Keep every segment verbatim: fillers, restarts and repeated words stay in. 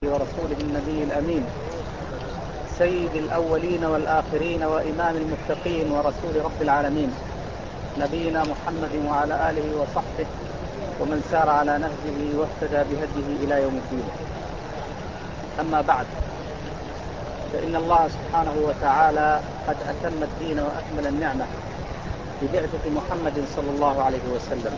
ورسوله النبي الأمين سيد الأولين والآخرين وإمام المتقين ورسول رب العالمين نبينا محمد وعلى آله وصحبه ومن سار على نهجه واهتدى بهديه إلى يوم الدين. أما بعد، فإن الله سبحانه وتعالى قد أتم الدين وأكمل النعمة ببعثة محمد صلى الله عليه وسلم،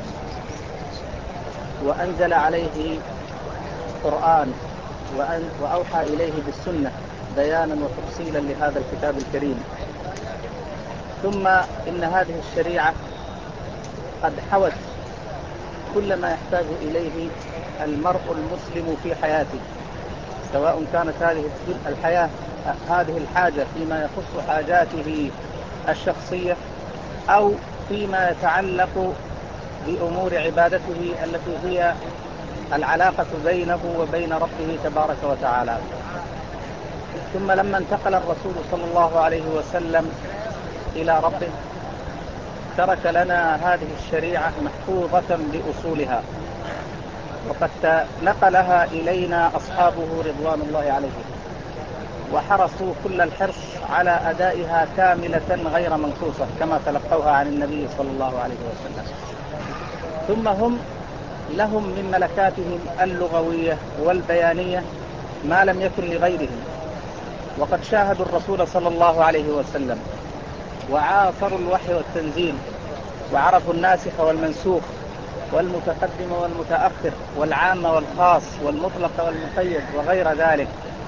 وأنزل عليه قرآن وأوحى إليه بالسنة بيانا وتفصيلا لهذا الكتاب الكريم. ثم إن هذه الشريعة قد حوت كل ما يحتاج إليه المرء المسلم في حياته، سواء كانت هذه الحياة هذه الحاجة فيما يخص حاجاته الشخصية أو فيما يتعلق بأمور عبادته التي هي العلاقة بينه وبين ربه تبارك وتعالى. ثم لما انتقل الرسول صلى الله عليه وسلم إلى ربه ترك لنا هذه الشريعة محفوظة بأصولها، وقد نقلها إلينا أصحابه رضوان الله عليهم، وحرصوا كل الحرص على أدائها كاملة غير منقوصة كما تلقوها عن النبي صلى الله عليه وسلم. ثم هم لهم من ملكاتهم اللغوية والبيانية ما لم يكن لغيرهم، وقد شاهدوا الرسول صلى الله عليه وسلم وعاصروا الوحي والتنزيل، وعرفوا الناسخ والمنسوخ والمتقدم والمتأخر والعام والخاص والمطلق والمقيد وغير ذلك.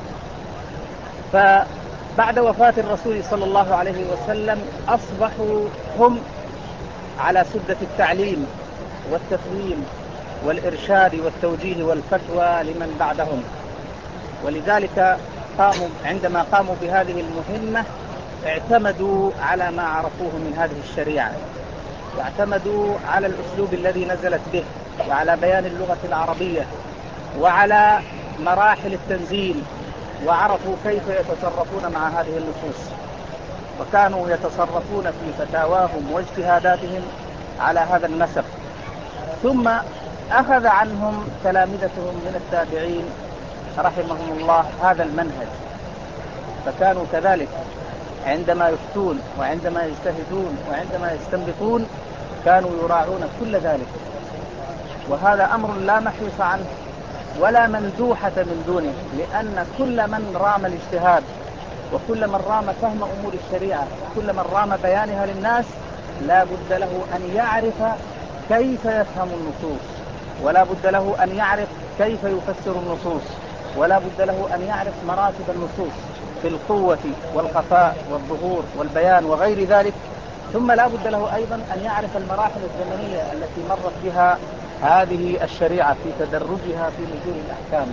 فبعد وفاة الرسول صلى الله عليه وسلم أصبحوا هم على سدة التعليم والتفهيم والإرشاد والتوجيه والفتوى لمن بعدهم، ولذلك قاموا عندما قاموا بهذه المهمة اعتمدوا على ما عرفوه من هذه الشريعة، واعتمدوا على الأسلوب الذي نزلت به، وعلى بيان اللغة العربية، وعلى مراحل التنزيل، وعرفوا كيف يتصرفون مع هذه النصوص، وكانوا يتصرفون في فتاواهم واجتهاداتهم على هذا النسق. ثم أخذ عنهم تلامذتهم من التابعين رحمهم الله هذا المنهج، فكانوا كذلك عندما يفتون وعندما يجتهدون وعندما يستنبطون كانوا يراعون كل ذلك، وهذا أمر لا محيص عنه ولا مندوحة من دونه، لأن كل من رام الاجتهاد وكل من رام فهم أمور الشريعة وكل من رام بيانها للناس لا بد له أن يعرف كيف يفهم النصوص، ولا بد له أن يعرف كيف يفسر النصوص، ولا بد له أن يعرف مراتب النصوص في القوة والخفاء والظهور والبيان وغير ذلك. ثم لا بد له أيضا أن يعرف المراحل الزمنية التي مرت بها هذه الشريعة في تدرجها في نزول الأحكام.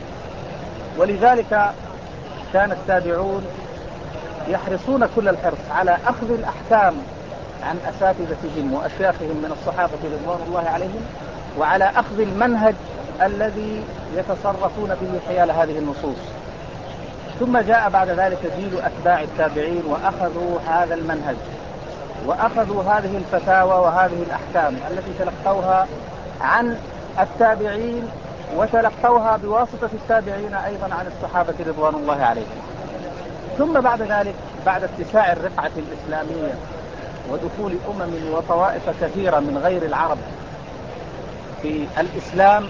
ولذلك كان التابعون يحرصون كل الحرص على أخذ الأحكام عن أساتذتهم وأشياخهم من الصحابة رضوان الله عليهم، وعلى أخذ المنهج الذي يتصرفون به حيال هذه النصوص. ثم جاء بعد ذلك جيل أتباع التابعين وأخذوا هذا المنهج، وأخذوا هذه الفتاوى وهذه الأحكام التي تلقوها عن التابعين، وتلقوها بواسطة التابعين أيضا عن الصحابة رضوان الله عليهم. ثم بعد ذلك بعد اتساع الرقعة الإسلامية ودخول أمم وطوائف كثيرة من غير العرب في الإسلام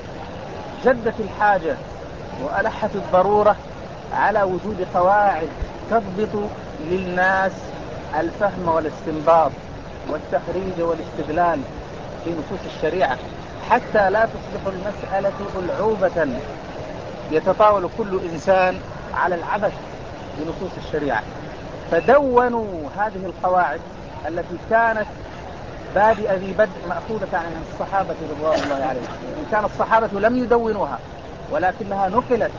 جدت الحاجة وألحت الضرورة على وجود قواعد تضبط للناس الفهم والاستنباط والتخريج والاستدلال في نصوص الشريعة، حتى لا تصبح المسألة ألعوبة يتطاول كل إنسان على العبث بنصوص الشريعة. فدونوا هذه القواعد التي كانت بادئ ذي بدء مأخوذة عن الصحابة رضوان الله عليهم، إن كان الصحابة لم يدونوها ولكنها نقلت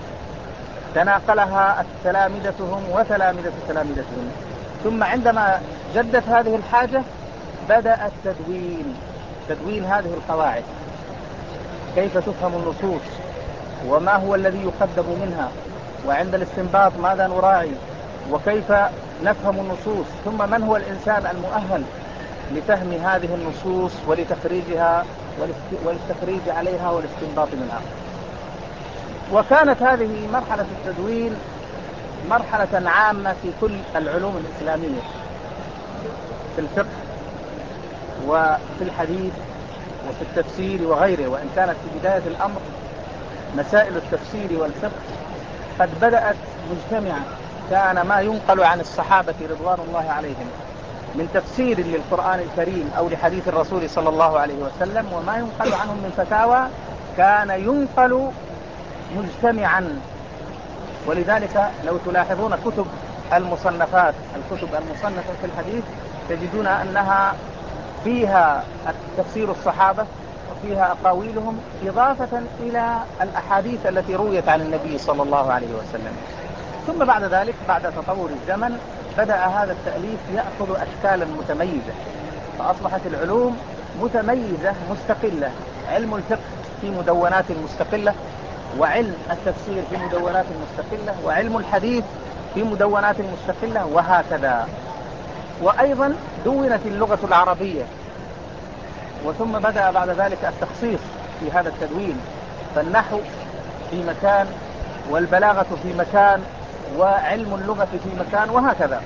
تناقلها تلامذتهم وتلامذة تلامذتهم. ثم عندما جدت هذه الحاجة بدأ التدوين تدوين هذه القواعد، كيف تفهم النصوص وما هو الذي يقدم منها، وعند الاستنباط ماذا نراعي، وكيف نفهم النصوص، ثم من هو الإنسان المؤهل لفهم هذه النصوص ولتخريجها والتخريج عليها والاستنباط منها. وكانت هذه مرحلة التدوين مرحلة عامة في كل العلوم الإسلامية، في الفقه وفي الحديث وفي التفسير وغيره. وإن كانت في بداية الأمر مسائل التفسير والفقه قد بدأت مجتمعة، كان ما ينقل عن الصحابة رضوان الله عليهم من تفسير للقرآن الكريم أو لحديث الرسول صلى الله عليه وسلم وما ينقل عنهم من فتاوى كان ينقل مجتمعا. ولذلك لو تلاحظون كتب المصنفات الكتب المصنفة في الحديث تجدون أنها فيها تفسير الصحابة وفيها أقاويلهم إضافة إلى الأحاديث التي رويت عن النبي صلى الله عليه وسلم. ثم بعد ذلك بعد تطور الزمن بدأ هذا التأليف يأخذ أشكالا متميزة، فأصبحت العلوم متميزة مستقلة، علم الفقه في مدونات مستقلة، وعلم التفسير في مدونات مستقلة، وعلم الحديث في مدونات مستقلة، وهكذا. وأيضا دونت اللغة العربية، وثم بدأ بعد ذلك التخصيص في هذا التدوين، فالنحو في مكان والبلاغة في مكان وعلم اللغة في مكان وهكذا.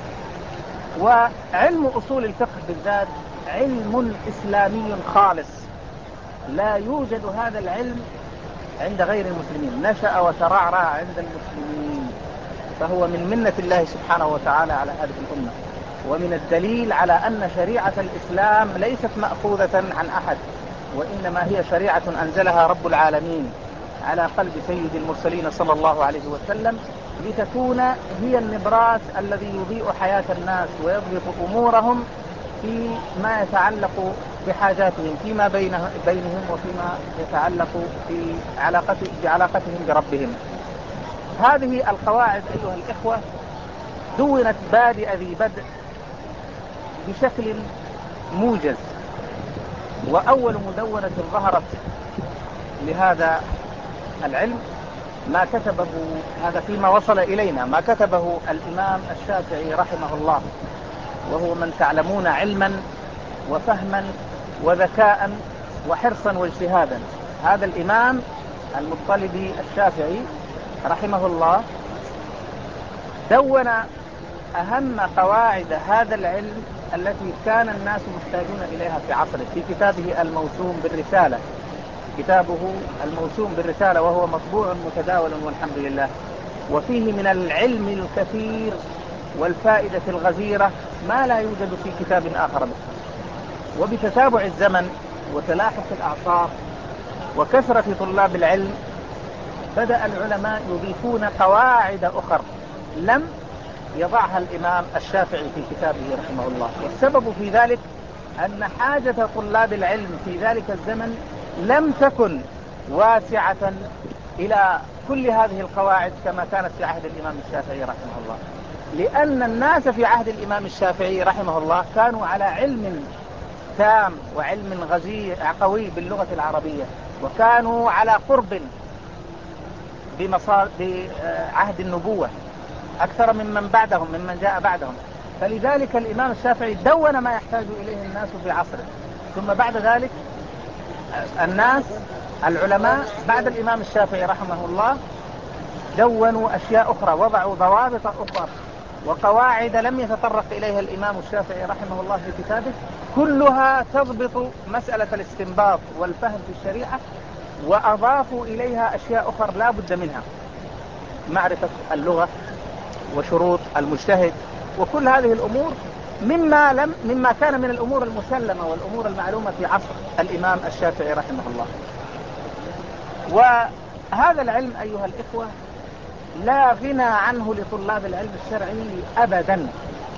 وعلم أصول الفقه بالذات علم إسلامي خالص، لا يوجد هذا العلم عند غير المسلمين، نشأ وترعرع عند المسلمين، فهو من منة الله سبحانه وتعالى على هذه الأمة، ومن الدليل على أن شريعة الإسلام ليست مأخوذة عن أحد، وإنما هي شريعة أنزلها رب العالمين على قلب سيد المرسلين صلى الله عليه وسلم، لتكون هي النبراس الذي يضيء حياة الناس ويضبط أمورهم فيما يتعلق بحاجاتهم فيما بينه بينهم وفيما يتعلق في علاقته بعلاقتهم بربهم. هذه القواعد أيها الإخوة دونت بادئ ذي بدء بشكل موجز، وأول مدونة ظهرت لهذا العلم ما كتبه، هذا فيما وصل إلينا، ما كتبه الإمام الشافعي رحمه الله، وهو من تعلمون علما وفهما وذكاء وحرصا واجتهادا. هذا الإمام المطلبي الشافعي رحمه الله دون أهم قواعد هذا العلم التي كان الناس محتاجون إليها في عصره في كتابه الموسوم بالرسالة. كتابه الموسوم بالرسالة وهو مطبوع متداول والحمد لله، وفيه من العلم الكثير والفائدة الغزيرة ما لا يوجد في كتاب آخر به. وبتتابع الزمن وتلاحق الأعصار وكثرة طلاب العلم بدأ العلماء يضيفون قواعد أخرى لم يضعها الإمام الشافعي في كتابه رحمه الله. والسبب في ذلك أن حاجة طلاب العلم في ذلك الزمن لم تكن واسعة إلى كل هذه القواعد كما كانت في عهد الإمام الشافعي رحمه الله، لأن الناس في عهد الإمام الشافعي رحمه الله كانوا على علم تام وعلم غزير قوي باللغة العربية، وكانوا على قرب بعهد النبوة أكثر ممن بعدهم ممن جاء بعدهم. فلذلك الإمام الشافعي دون ما يحتاج إليه الناس في عصره. ثم بعد ذلك الناس العلماء بعد الإمام الشافعي رحمه الله دونوا أشياء أخرى، وضعوا ضوابط أخرى وقواعد لم يتطرق إليها الإمام الشافعي رحمه الله في كتابه، كلها تضبط مسألة الاستنباط والفهم في الشريعة، وأضافوا إليها أشياء أخرى لا بد منها، معرفة اللغة وشروط المجتهد وكل هذه الأمور مما, لم مما كان من الأمور المسلمة والأمور المعلومة في عصر الإمام الشافعي رحمه الله. وهذا العلم أيها الإخوة لا غنى عنه لطلاب العلم الشرعي أبدا،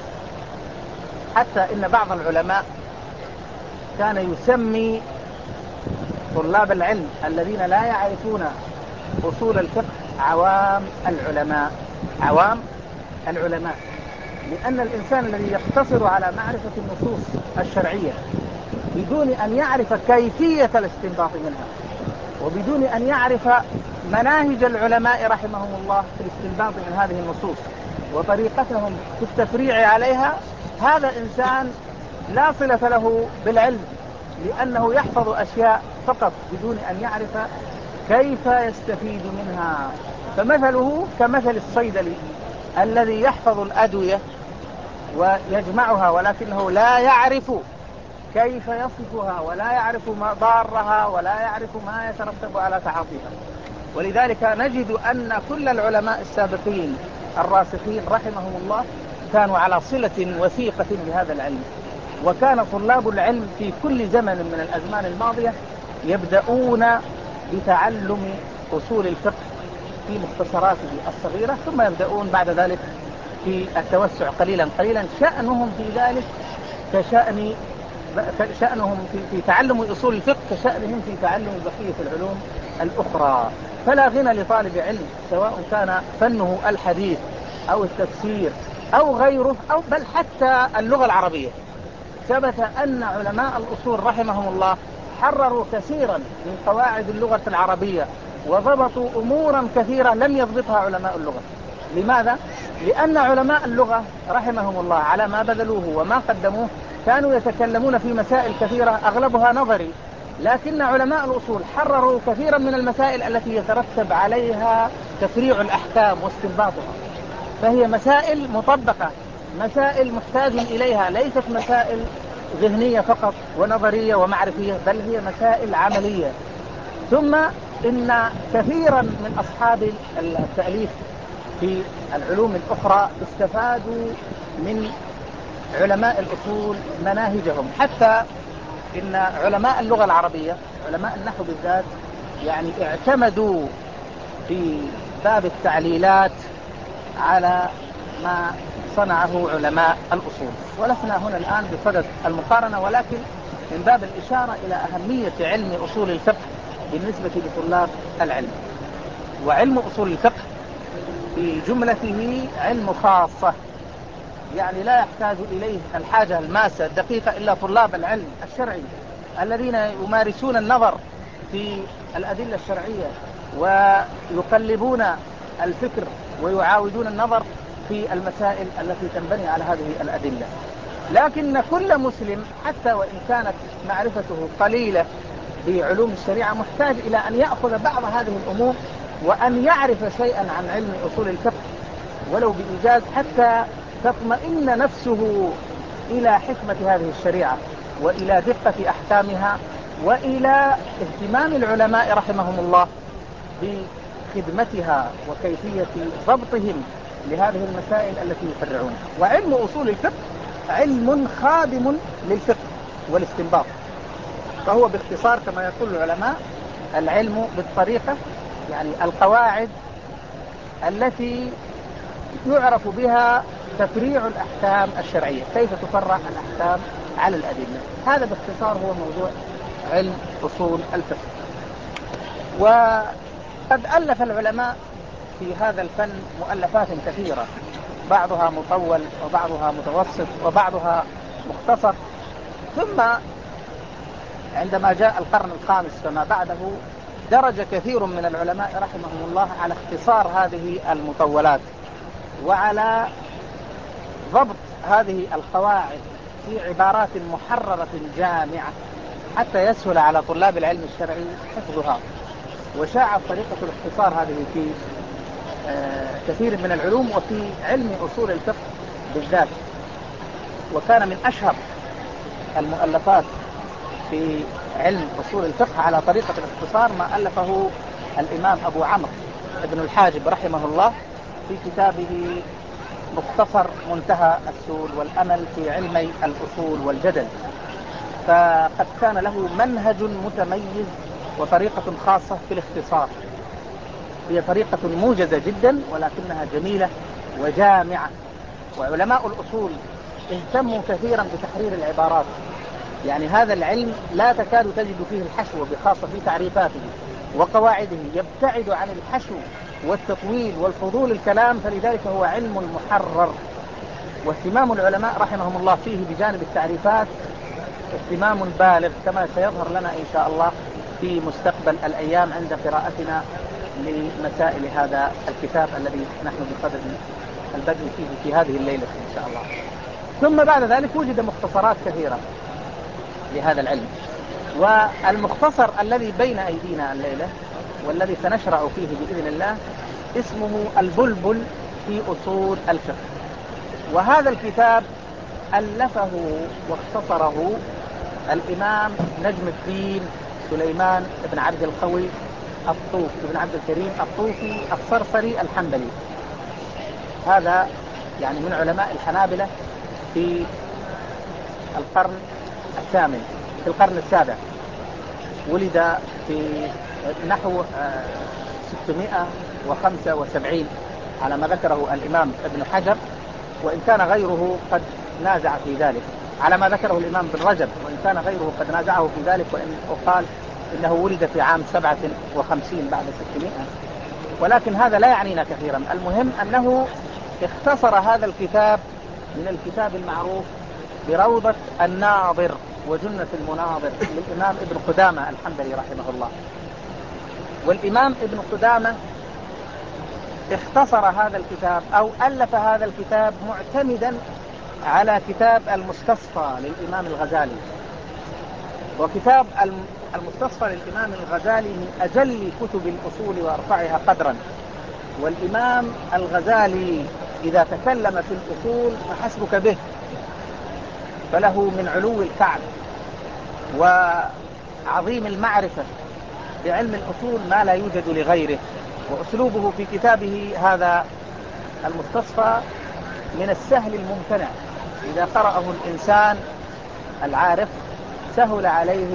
حتى إن بعض العلماء كان يسمي طلاب العلم الذين لا يعرفون أصول الفقه عوام العلماء، عوام العلماء، لأن الإنسان الذي يقتصر على معرفة النصوص الشرعية بدون أن يعرف كيفية الاستنباط منها، وبدون أن يعرف مناهج العلماء رحمهم الله في الاستنباط من هذه النصوص وطريقتهم في التفريع عليها، هذا إنسان لا صلة له بالعلم، لأنه يحفظ أشياء فقط بدون أن يعرف كيف يستفيد منها؟ فمثله كمثل الصيدلي الذي يحفظ الأدوية ويجمعها، ولكنه لا يعرف كيف يصفها، ولا يعرف مضارها، ولا يعرف ما يترتب على تعاطيها. ولذلك نجد أن كل العلماء السابقين الراسخين رحمهم الله كانوا على صلة وثيقة بهذا العلم، وكان طلاب العلم في كل زمن من الأزمان الماضية يبدأون بتعلم أصول الفقه في مختصراته الصغيرة، ثم يبدأون بعد ذلك في التوسع قليلا قليلا. شأنهم في ذلك كشأن شأنهم في, في تعلم أصول الفقه كشأنهم في تعلم بقية العلوم الأخرى. فلا غنى لطالب علم سواء كان فنه الحديث أو التفسير أو غيره، أو بل حتى اللغة العربية. ثبت أن علماء الأصول رحمهم الله حرروا كثيرا من قواعد اللغة العربية، وضبطوا أمورا كثيرة لم يضبطها علماء اللغة. لماذا؟ لأن علماء اللغة رحمهم الله على ما بذلوه وما قدموه كانوا يتكلمون في مسائل كثيرة أغلبها نظري، لكن علماء الأصول حرروا كثيرا من المسائل التي يترتب عليها تفريع الأحكام واستنباطها، فهي مسائل مطبقة، مسائل محتاج إليها، ليست مسائل ذهنية فقط ونظرية ومعرفية، بل هي مسائل عملية. ثم إن كثيرا من أصحاب التأليف في العلوم الأخرى استفادوا من علماء الأصول مناهجهم، حتى إن علماء اللغة العربية علماء النحو بالذات يعني اعتمدوا في باب التعليلات على ما صنعه علماء الأصول. ولسنا هنا الآن بصدد المقارنة، ولكن من باب الإشارة إلى أهمية علم أصول الفقه بالنسبة لطلاب العلم. وعلم أصول الفقه في جملته علم خاصة، يعني لا يحتاج إليه الحاجة الماسة الدقيقة إلا طلاب العلم الشرعي الذين يمارسون النظر في الأدلة الشرعية ويقلبون الفكر ويعاودون النظر في المسائل التي تنبني على هذه الأدلة. لكن كل مسلم حتى وإن كانت معرفته قليلة بعلوم الشريعة محتاج إلى أن يأخذ بعض هذه الأمور وأن يعرف شيئا عن علم أصول الفقه ولو بإيجاز، حتى تطمئن نفسه إلى حكمة هذه الشريعة وإلى دقة أحكامها وإلى اهتمام العلماء رحمهم الله بخدمتها وكيفية ضبطهم لهذه المسائل التي يفرعونها. وعلم أصول الفقه علم خادم للفقه والاستنباط، فهو باختصار كما يقول العلماء العلم بالطريقة، يعني القواعد التي يعرف بها تفريع الأحكام الشرعية، كيف تفرع الأحكام على الأدلة. هذا باختصار هو موضوع علم أصول الفقه. وقد ألف العلماء في هذا الفن مؤلفات كثيرة، بعضها مطول وبعضها متوسط وبعضها مختصر. ثم عندما جاء القرن الخامس فما بعده درج كثير من العلماء رحمهم الله على اختصار هذه المطولات وعلى ضبط هذه القواعد في عبارات محررة جامعة حتى يسهل على طلاب العلم الشرعي حفظها. وشاعت طريقة الاختصار هذه في كثير من العلوم وفي علم أصول الفقه بالذات. وكان من أشهر المؤلفات في علم أصول الفقه على طريقة الاختصار ما ألفه الإمام أبو عمرو ابن الحاجب رحمه الله في كتابه مختصر منتهى السول والأمل في علمي الأصول والجدل. فقد كان له منهج متميز وطريقة خاصة في الاختصار، هي طريقة موجزة جدا ولكنها جميلة وجامعة. وعلماء الأصول اهتموا كثيرا بتحرير العبارات، يعني هذا العلم لا تكاد تجد فيه الحشو، بخاصة في تعريفاته وقواعده يبتعد عن الحشو والتطويل والفضول الكلام، فلذلك هو علم محرر. واهتمام العلماء رحمهم الله فيه بجانب التعريفات اهتمام بالغ، كما سيظهر لنا إن شاء الله في مستقبل الأيام عند قراءتنا لمسائل هذا الكتاب الذي نحن بصدد البدء فيه في هذه الليلة إن شاء الله. ثم بعد ذلك وجد مختصرات كثيرة لهذا العلم. والمختصر الذي بين أيدينا الليلة والذي سنشرع فيه بإذن الله اسمه البلبل في أصول الفقه. وهذا الكتاب ألفه واختصره الإمام نجم الدين سليمان بن عبد القوي الطوفي بن عبد الكريم الطوفي الصرصري الحنبلي. هذا يعني من علماء الحنابلة في القرن الثامن في القرن السابع. ولد في نحو ستمائة وخمسة وسبعين على ما ذكره الإمام ابن حجر، وإن كان غيره قد نازع في ذلك، على ما ذكره الإمام بن رجب، وإن كان غيره قد نازعه في ذلك، وإن وقال إنه ولد في عام سبعة وخمسين بعد ستمائة، ولكن هذا لا يعنينا كثيرا. المهم أنه اختصر هذا الكتاب من الكتاب المعروف بروضة الناظر وجنة المناظر للإمام ابن قدامة الحنبلي رحمه الله. والإمام ابن قدامة اختصر هذا الكتاب أو ألف هذا الكتاب معتمدا على كتاب المستصفى للإمام الغزالي. وكتاب المستصفى للإمام الغزالي من أجل كتب الأصول وأرفعها قدرا. والإمام الغزالي إذا تكلم في الأصول فحسبك به، فله من علو الكعب وعظيم المعرفة بعلم الأصول ما لا يوجد لغيره. وأسلوبه في كتابه هذا المستصفى من السهل الممتنع، إذا قرأه الإنسان العارف سهل عليه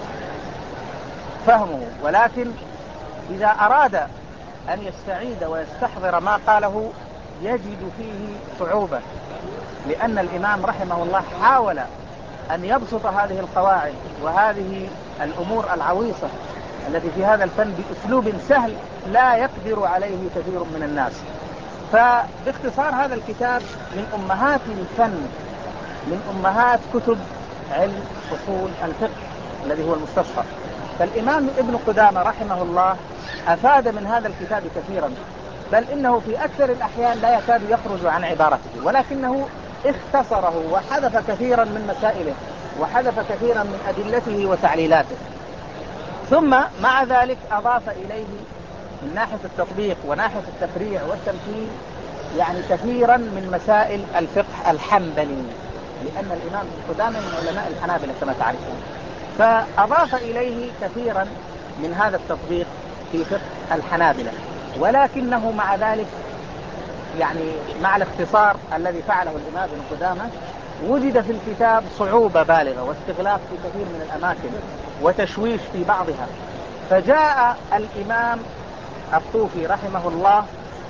فهمه، ولكن إذا أراد أن يستعيد ويستحضر ما قاله يجد فيه صعوبة، لأن الإمام رحمه الله حاول أن يبسط هذه القواعد وهذه الأمور العويصة التي في هذا الفن بأسلوب سهل لا يقدر عليه كثير من الناس. فباختصار هذا الكتاب من أمهات الفن، من أمهات كتب علم أصول الفقه الذي هو المستصفى. فالإمام ابن قدامة رحمه الله أفاد من هذا الكتاب كثيرا، بل إنه في أكثر الأحيان لا يكاد يخرج عن عبارته، ولكنه اختصره وحذف كثيرا من مسائله وحذف كثيرا من أدلته وتعليلاته. ثم مع ذلك أضاف إليه من ناحية التطبيق وناحية التفريع والتمثيل يعني كثيرا من مسائل الفقه الحنبلي، لأن الإمام ابن قدامة من علماء الحنابلة كما تعرفون، فأضاف إليه كثيرا من هذا التطبيق في فقه الحنابلة. ولكنه مع ذلك يعني مع الاختصار الذي فعله الإمام ابن قدامة وجد في الكتاب صعوبة بالغة واستغلاق في كثير من الأماكن وتشويش في بعضها، فجاء الإمام الطوفي رحمه الله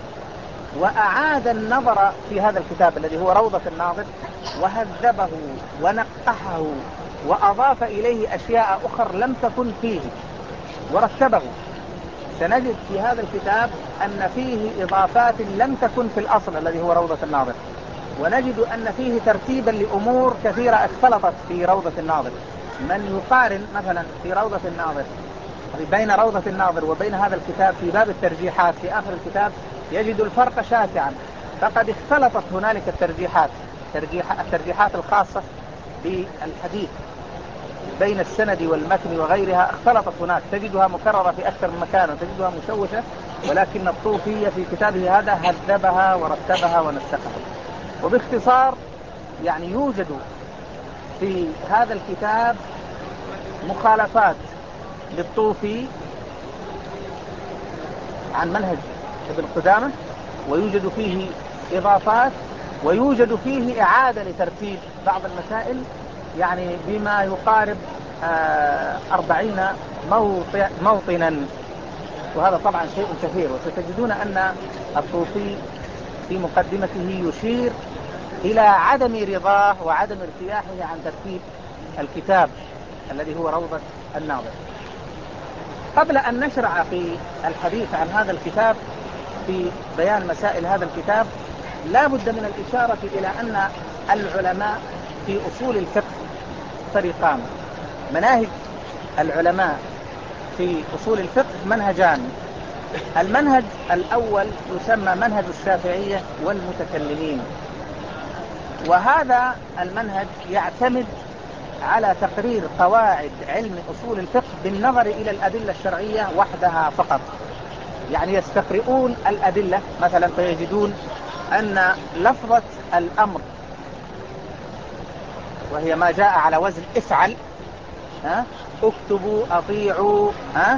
وأعاد النظر في هذا الكتاب الذي هو روضة الناظر، وهذبه ونقحه وأضاف إليه أشياء أخرى لم تكن فيه ورتبه. سنجد في هذا الكتاب أن فيه إضافات لم تكن في الأصل الذي هو روضة الناظر، ونجد أن فيه ترتيبا لأمور كثيرة اختلطت في روضة الناظر. من يقارن مثلا في روضة الناظر بين روضة الناظر وبين هذا الكتاب في باب الترجيحات في آخر الكتاب يجد الفرق شاسعا، فقد اختلطت هنالك الترجيحات ترجيح الترجيحات الخاصة بالحديث بين السند والمتن وغيرها، اختلطت هناك، تجدها مكررة في أكثر من مكان وتجدها مشوشة، ولكن الطوفي في كتابه هذا هذبها ورتبها ونسقها. وباختصار يعني يوجد في هذا الكتاب مخالفات للطوفي عن منهج ابن قدامة، ويوجد فيه إضافات، ويوجد فيه إعادة لترتيب بعض المسائل يعني بما يقارب أربعين موطنا، وهذا طبعا شيء كثير. وستجدون أن الطوفي في مقدمته يشير إلى عدم رضاه وعدم ارتياحه عن ترتيب الكتاب الذي هو روضة الناظر. قبل أن نشرع في الحديث عن هذا الكتاب في بيان مسائل هذا الكتاب لا بد من الإشارة إلى أن العلماء في أصول الفقه طريقان. مناهج العلماء في أصول الفقه منهجان. المنهج الأول يسمى منهج الشافعية والمتكلمين، وهذا المنهج يعتمد على تقرير قواعد علم أصول الفقه بالنظر إلى الأدلة الشرعية وحدها فقط. يعني يستقرؤون الأدلة مثلا فيجدون أن لفظة الأمر وهي ما جاء على وزن افعل، ها، اكتبوا، اطيعوا، ها،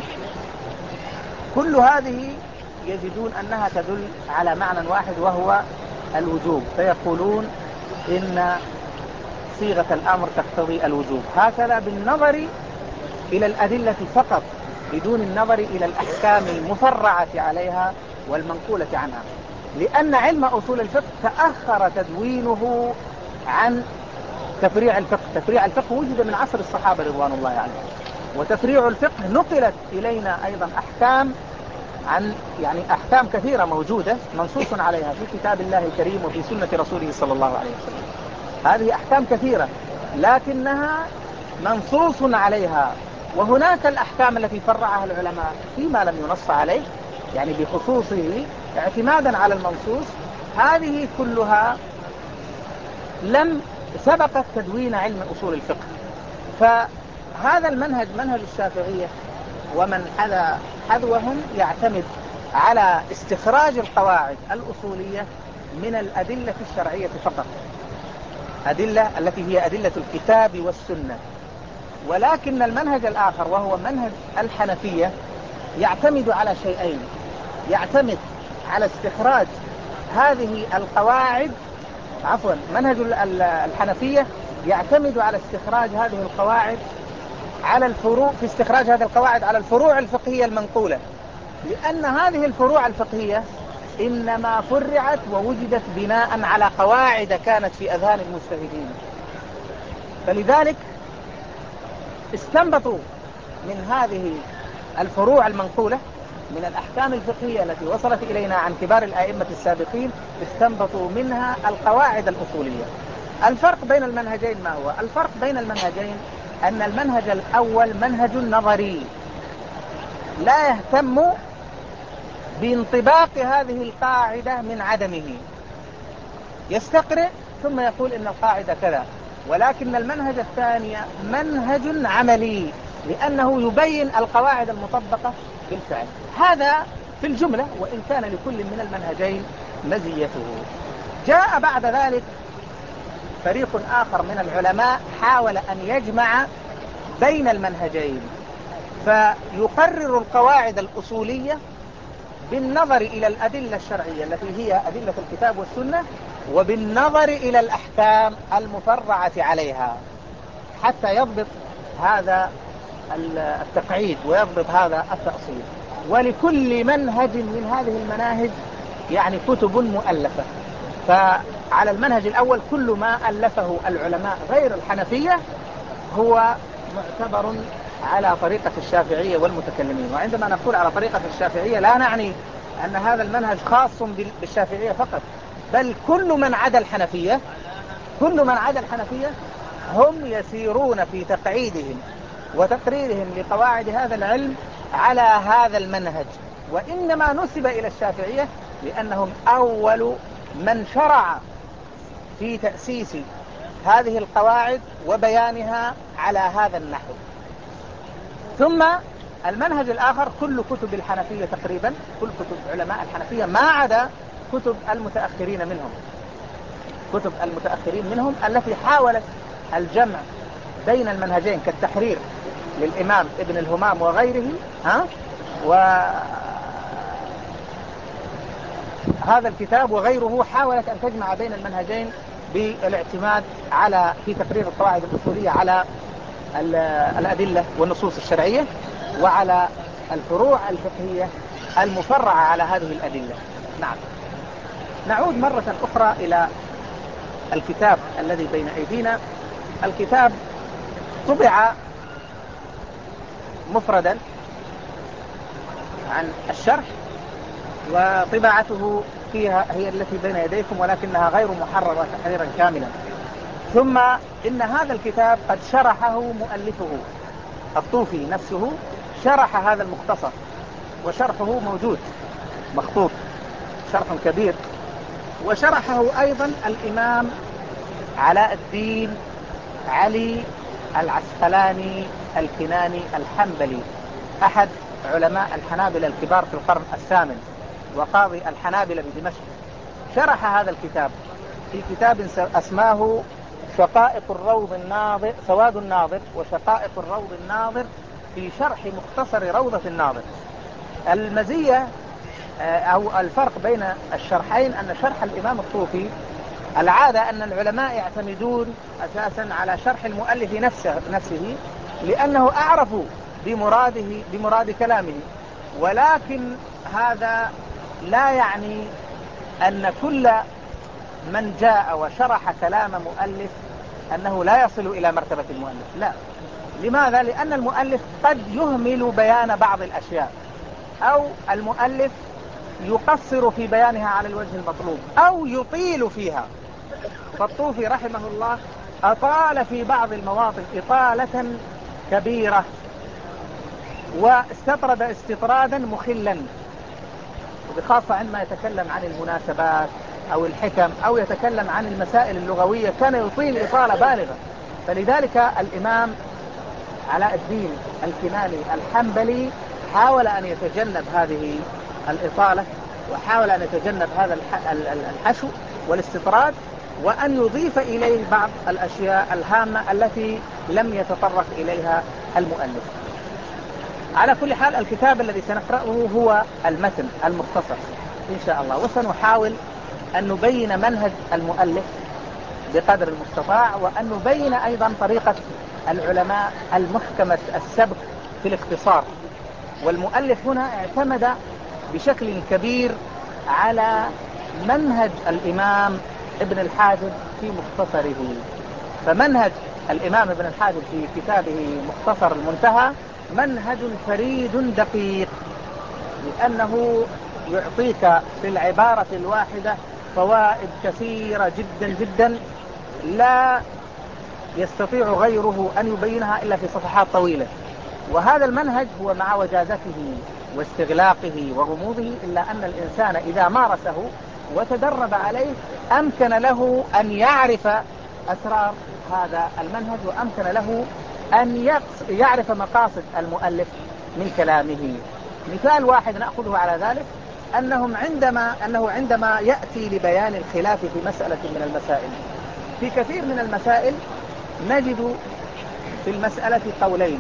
كل هذه يجدون أنها تدل على معنى واحد وهو الوجوب، فيقولون إن صيغة الأمر تقتضي الوجوب، هكذا بالنظر إلى الأدلة فقط بدون النظر إلى الأحكام المفرعة عليها والمنقولة عنها. لأن علم أصول الفقه تأخر تدوينه عن تفريع الفقه. تفريع الفقه وجد من عصر الصحابة رضوان الله عليهم، وتفريع الفقه نقلت إلينا أيضا أحكام عن يعني أحكام كثيرة موجودة منصوص عليها في كتاب الله الكريم وفي سنة رسوله صلى الله عليه وسلم. هذه أحكام كثيرة لكنها منصوص عليها، وهناك الأحكام التي فرعها العلماء فيما لم ينص عليه يعني بخصوصه اعتمادا على المنصوص، هذه كلها لم سبقت تدوين علم أصول الفقه. فهذا المنهج منهج الشافعية ومن حذا حذوهم يعتمد على استخراج القواعد الأصولية من الأدلة الشرعية فقط، أدلة التي هي أدلة الكتاب والسنة. ولكن المنهج الآخر وهو منهج الحنفية يعتمد على شيئين، يعتمد على استخراج هذه القواعد عفوا منهج الحنفية يعتمد على استخراج هذه القواعد على الفروع، في استخراج هذه القواعد على الفروع الفقهية المنقولة، لأن هذه الفروع الفقهية إنما فرعت ووجدت بناء على قواعد كانت في أذهان المجتهدين، فلذلك استنبطوا من هذه الفروع المنقولة من الأحكام الفقهية التي وصلت إلينا عن كبار الآئمة السابقين، استنبطوا منها القواعد الأصولية. الفرق بين المنهجين ما هو؟ الفرق بين المنهجين أن المنهج الأول منهج نظري لا يهتم بانطباق هذه القاعدة من عدمه، يستقرئ ثم يقول إن القاعدة كذا. ولكن المنهج الثاني منهج عملي لأنه يبين القواعد المطبقة بالفعل. هذا في الجملة، وإن كان لكل من المنهجين مزيته. جاء بعد ذلك فريق آخر من العلماء حاول أن يجمع بين المنهجين، فيقرر القواعد الأصولية بالنظر إلى الأدلة الشرعية التي هي أدلة الكتاب والسنة، وبالنظر إلى الأحكام المفرعة عليها، حتى يضبط هذا التقعيد ويضبط هذا التأصيل. ولكل منهج من هذه المناهج يعني كتب مؤلفة. فعلى المنهج الأول كل ما ألفه العلماء غير الحنفية هو معتبر على طريقة الشافعية والمتكلمين. وعندما نقول على طريقة الشافعية لا نعني أن هذا المنهج خاص بالشافعية فقط، بل كل من عدا الحنفية كل من عدا الحنفية هم يسيرون في تقعيدهم وتقريرهم لقواعد هذا العلم على هذا المنهج. وإنما نسب إلى الشافعية لأنهم أول من شرع في تأسيس هذه القواعد وبيانها على هذا النحو. ثم المنهج الآخر كل كتب الحنفية تقريبا، كل كتب علماء الحنفية ما عدا كتب المتأخرين منهم كتب المتأخرين منهم التي حاولت الجمع بين المنهجين كالتحرير للإمام ابن الهمام وغيره، ها وهذا الكتاب وغيره حاولت أن تجمع بين المنهجين بالاعتماد على في تقرير القواعد الأصولية على الأدلة والنصوص الشرعية وعلى الفروع الفقهية المفرعة على هذه الأدلة. نعم، نعود مرة أخرى إلى الكتاب الذي بين أيدينا. الكتاب طبع مفردا عن الشرح، وطباعته فيها هي التي بين يديكم ولكنها غير محررة تحريرا كاملا. ثم إن هذا الكتاب قد شرحه مؤلفه الطوفي نفسه، شرح هذا المختصر وشرحه موجود مخطوط، شرح كبير. وشرحه أيضا الإمام علاء الدين علي العسقلاني الكناني الحنبلي، أحد علماء الحنابلة الكبار في القرن الثامن وقاضي الحنابلة بدمشق، شرح هذا الكتاب في كتاب أسماه شقائق الروض الناظر سواد الناظر وشقائق الروض الناظر في شرح مختصر روضة الناظر. المزية أو الفرق بين الشرحين أن شرح الإمام الطوفي العادة أن العلماء يعتمدون أساسا على شرح المؤلف نفسه, نفسه لأنه أعرف بمراده بمراد كلامه، ولكن هذا لا يعني أن كل من جاء وشرح كلام مؤلف أنه لا يصل إلى مرتبة المؤلف، لا. لماذا؟ لأن المؤلف قد يهمل بيان بعض الأشياء، أو المؤلف يقصر في بيانها على الوجه المطلوب، أو يطيل فيها. فالطوفي رحمه الله أطال في بعض المواطن إطالة كبيرة، واستطرد استطرادا مخلا، وبخاصة عندما يتكلم عن المناسبات أو الحكم أو يتكلم عن المسائل اللغوية كان يطيل إطالة بالغة. فلذلك الإمام علاء الدين الكناني الحنبلي حاول أن يتجنب هذه الإطالة، وحاول أن يتجنب هذا الحشو والاستطراد، وأن يضيف إليه بعض الأشياء الهامة التي لم يتطرق إليها المؤلف. على كل حال الكتاب الذي سنقرأه هو المتن المختصر إن شاء الله، وسنحاول أن نبين منهج المؤلف بقدر المستطاع، وأن نبين أيضا طريقة العلماء المحكمة السبق في الاختصار. والمؤلف هنا اعتمد بشكل كبير على منهج الإمام ابن الحاجب في مختصره. فمنهج الإمام ابن الحاجب في كتابه مختصر المنتهى منهج فريد دقيق، لأنه يعطيك في العبارة الواحدة فوائد كثيرة جدا جدا لا يستطيع غيره أن يبينها إلا في صفحات طويلة. وهذا المنهج هو مع وجازته واستغلاقه وغموضه، إلا أن الإنسان إذا مارسه وتدرب عليه أمكن له أن يعرف أسرار هذا المنهج، وأمكن له أن يعرف مقاصد المؤلف من كلامه. مثال واحد نأخذه على ذلك أنهم عندما أنه عندما يأتي لبيان الخلاف في مسألة من المسائل، في كثير من المسائل نجد في المسألة قولين،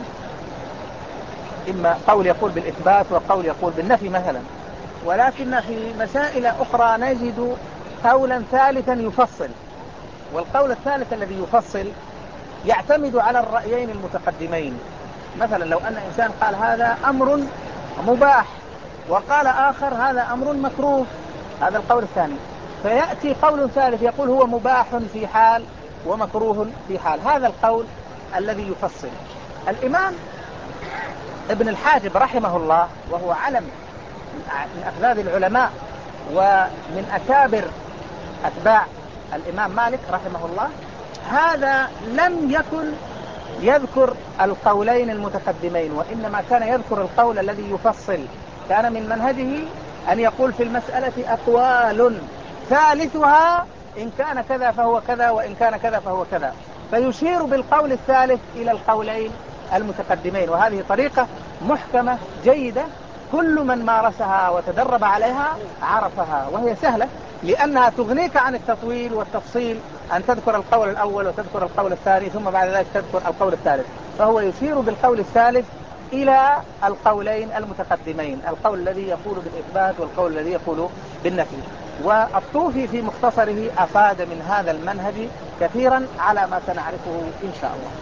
إما قول يقول بالإثبات وقول يقول بالنفي مثلا، ولكن في مسائل أخرى نجد قولا ثالثا يفصل، والقول الثالث الذي يفصل يعتمد على الرأيين المتقدمين. مثلا لو أن إنسان قال هذا أمر مباح وقال آخر هذا أمر مكروه، هذا القول الثاني، فيأتي قول ثالث يقول هو مباح في حال ومكروه في حال، هذا القول الذي يفصل. الإمام ابن الحاجب رحمه الله وهو علم من أفذاذ العلماء ومن أكابر أتباع الإمام مالك رحمه الله، هذا لم يكن يذكر القولين المتقدمين، وإنما كان يذكر القول الذي يفصل. كان من منهجه أن يقول في المسألة أقوال ثالثها إن كان كذا فهو كذا وإن كان كذا فهو كذا، فيشير بالقول الثالث إلى القولين المتقدمين. وهذه طريقة محكمة جيدة، كل من مارسها وتدرب عليها عرفها، وهي سهلة لأنها تغنيك عن التطويل والتفصيل، أن تذكر القول الأول وتذكر القول الثاني ثم بعد ذلك تذكر القول الثالث. فهو يشير بالقول الثالث إلى القولين المتقدمين، القول الذي يقول بالإثبات والقول الذي يقول بالنفي. والطوفي في مختصره أفاد من هذا المنهج كثيرا على ما سنعرفه إن شاء الله.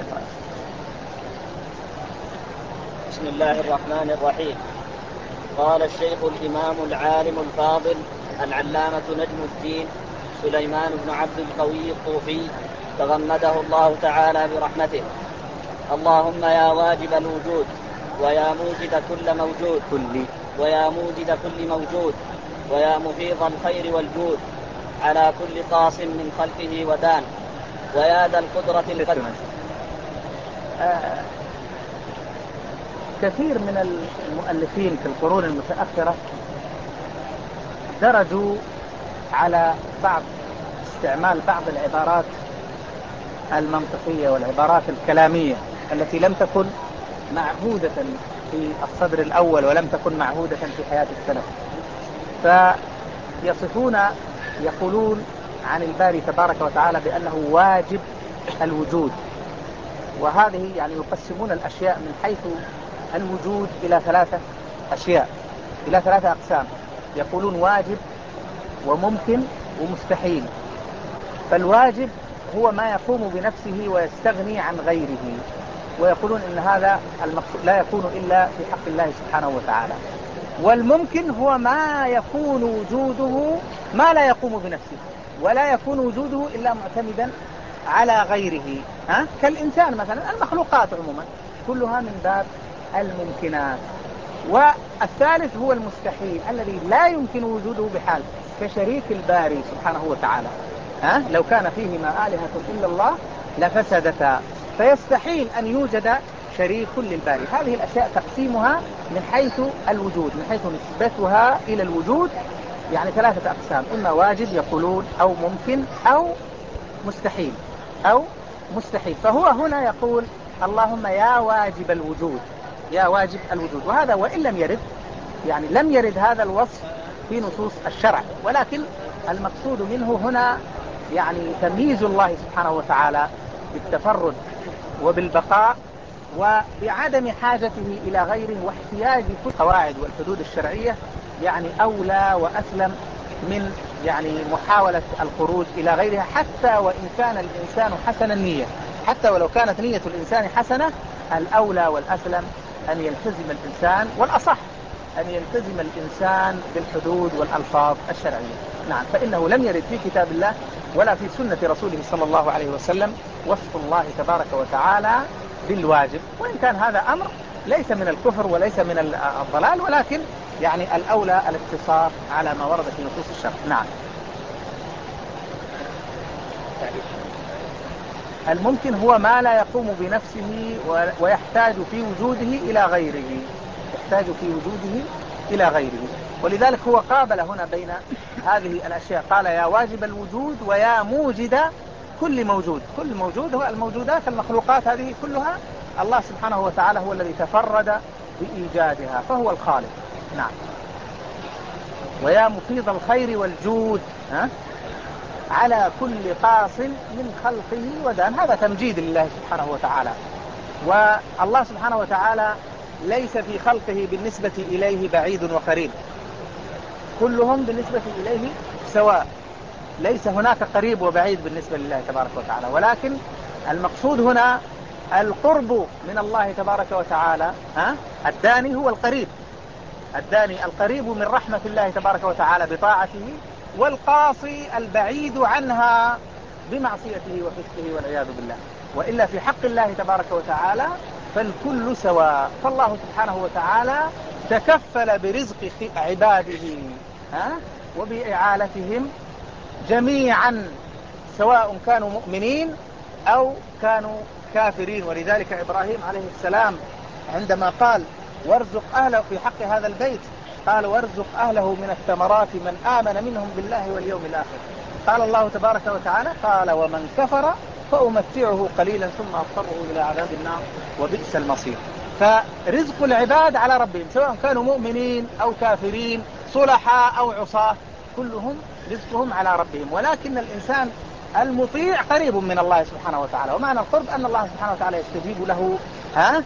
بسم الله الرحمن الرحيم. قال الشيخ الإمام العالم الفاضل العلامة نجم الدين سليمان بن عبد القوي الطوفي تغمده الله تعالى برحمته: اللهم يا واجب الوجود ويا موجد كل موجود كل ويا موجد كل موجود ويا مفيض الخير والجود على كل قاص من خلقه ودان ويا ذا القدرة القدر. آه كثير من المؤلفين في القرون المتأخرة درجوا على بعض استعمال بعض العبارات المنطقية والعبارات الكلامية التي لم تكن معهودة في الصدر الأول ولم تكن معهودة في حياة السلف. فيصفون يقولون عن الباري تبارك وتعالى بأنه واجب الوجود، وهذه يعني يقسمون الأشياء من حيث الوجود إلى ثلاثة أشياء، إلى ثلاثة أقسام. يقولون واجب وممكن ومستحيل. فالواجب هو ما يقوم بنفسه ويستغني عن غيره، ويقولون إن هذا المقصود لا يكون إلا في حق الله سبحانه وتعالى. والممكن هو ما يكون وجوده ما لا يقوم بنفسه، ولا يكون وجوده إلا معتمدا على غيره، ها؟ كالإنسان مثلا. المخلوقات عموما كلها من باب الممكنات. والثالث هو المستحيل الذي لا يمكن وجوده بحال، كشريك الباري سبحانه وتعالى. ها؟ لو كان فيهما آلهة إلا الله لفسدتا، فيستحيل أن يوجد شريك للباري. هذه الأشياء تقسيمها من حيث الوجود، من حيث نسبتها إلى الوجود، يعني ثلاثة أقسام: إما واجب يقولون، أو ممكن، أو مستحيل، أو مستحيل. فهو هنا يقول اللهم يا واجب الوجود، يا واجب الوجود. وهذا وإن لم يرد، يعني لم يرد هذا الوصف في نصوص الشرع، ولكن المقصود منه هنا يعني تمييز الله سبحانه وتعالى بالتفرد وبالبقاء وبعدم حاجته إلى غيره، واحتياج كل القواعد والحدود الشرعية يعني أولى وأسلم من يعني محاولة الخروج إلى غيرها، حتى وإن كان الإنسان حسن النية. حتى ولو كانت نية الإنسان حسنة، الأولى والأسلم أن يلتزم الإنسان، والأصح أن يلتزم الإنسان بالحدود والألفاظ الشرعية. نعم، فإنه لم يرد في كتاب الله ولا في سنة رسوله صلى الله عليه وسلم وصف الله تبارك وتعالى بالواجب، وإن كان هذا أمر ليس من الكفر وليس من الضلال، ولكن يعني الأولى الاقتصار على ما ورد في نصوص الشرع. نعم. الممكن هو ما لا يقوم بنفسه ويحتاج في وجوده إلى غيره، يحتاج في وجوده إلى غيره. ولذلك هو قابل هنا بين هذه الأشياء، قال يا واجب الوجود ويا موجد كل موجود. كل موجود هو الموجودات المخلوقات هذه كلها الله سبحانه وتعالى هو الذي تفرد بإيجادها، فهو الخالق. نعم. ويا مفيض الخير والجود، ها؟ على كل قاص من خلقه ودان. هذا تمجيد لله سبحانه وتعالى. والله سبحانه وتعالى ليس في خلقه بالنسبة إليه بعيد وقريب، كلهم بالنسبة إليه سواء، ليس هناك قريب وبعيد بالنسبة لله تبارك وتعالى. ولكن المقصود هنا القرب من الله تبارك وتعالى. ها؟ الداني هو القريب، الداني القريب من رحمة الله تبارك وتعالى بطاعته، والقاصي البعيد عنها بمعصيته وفسقه والعياذ بالله. وإلا في حق الله تبارك وتعالى فالكل سواء. فالله سبحانه وتعالى تكفل برزق عباده، ها؟ وبإعالتهم جميعا، سواء كانوا مؤمنين أو كانوا كافرين. ولذلك إبراهيم عليه السلام عندما قال وارزق أهله في حق هذا البيت، قال وارزق أهله من الثمرات من آمن منهم بالله واليوم الآخر. قال الله تبارك وتعالى قال ومن كفر فأمتعه قليلا ثم أضطره إلى عذاب النار وبئس المصير. فرزق العباد على ربهم، سواء كانوا مؤمنين أو كافرين، صلحاء أو عصاة، كلهم رزقهم على ربهم. ولكن الإنسان المطيع قريب من الله سبحانه وتعالى. ومعنى القرب أن الله سبحانه وتعالى يستجيب له، ها؟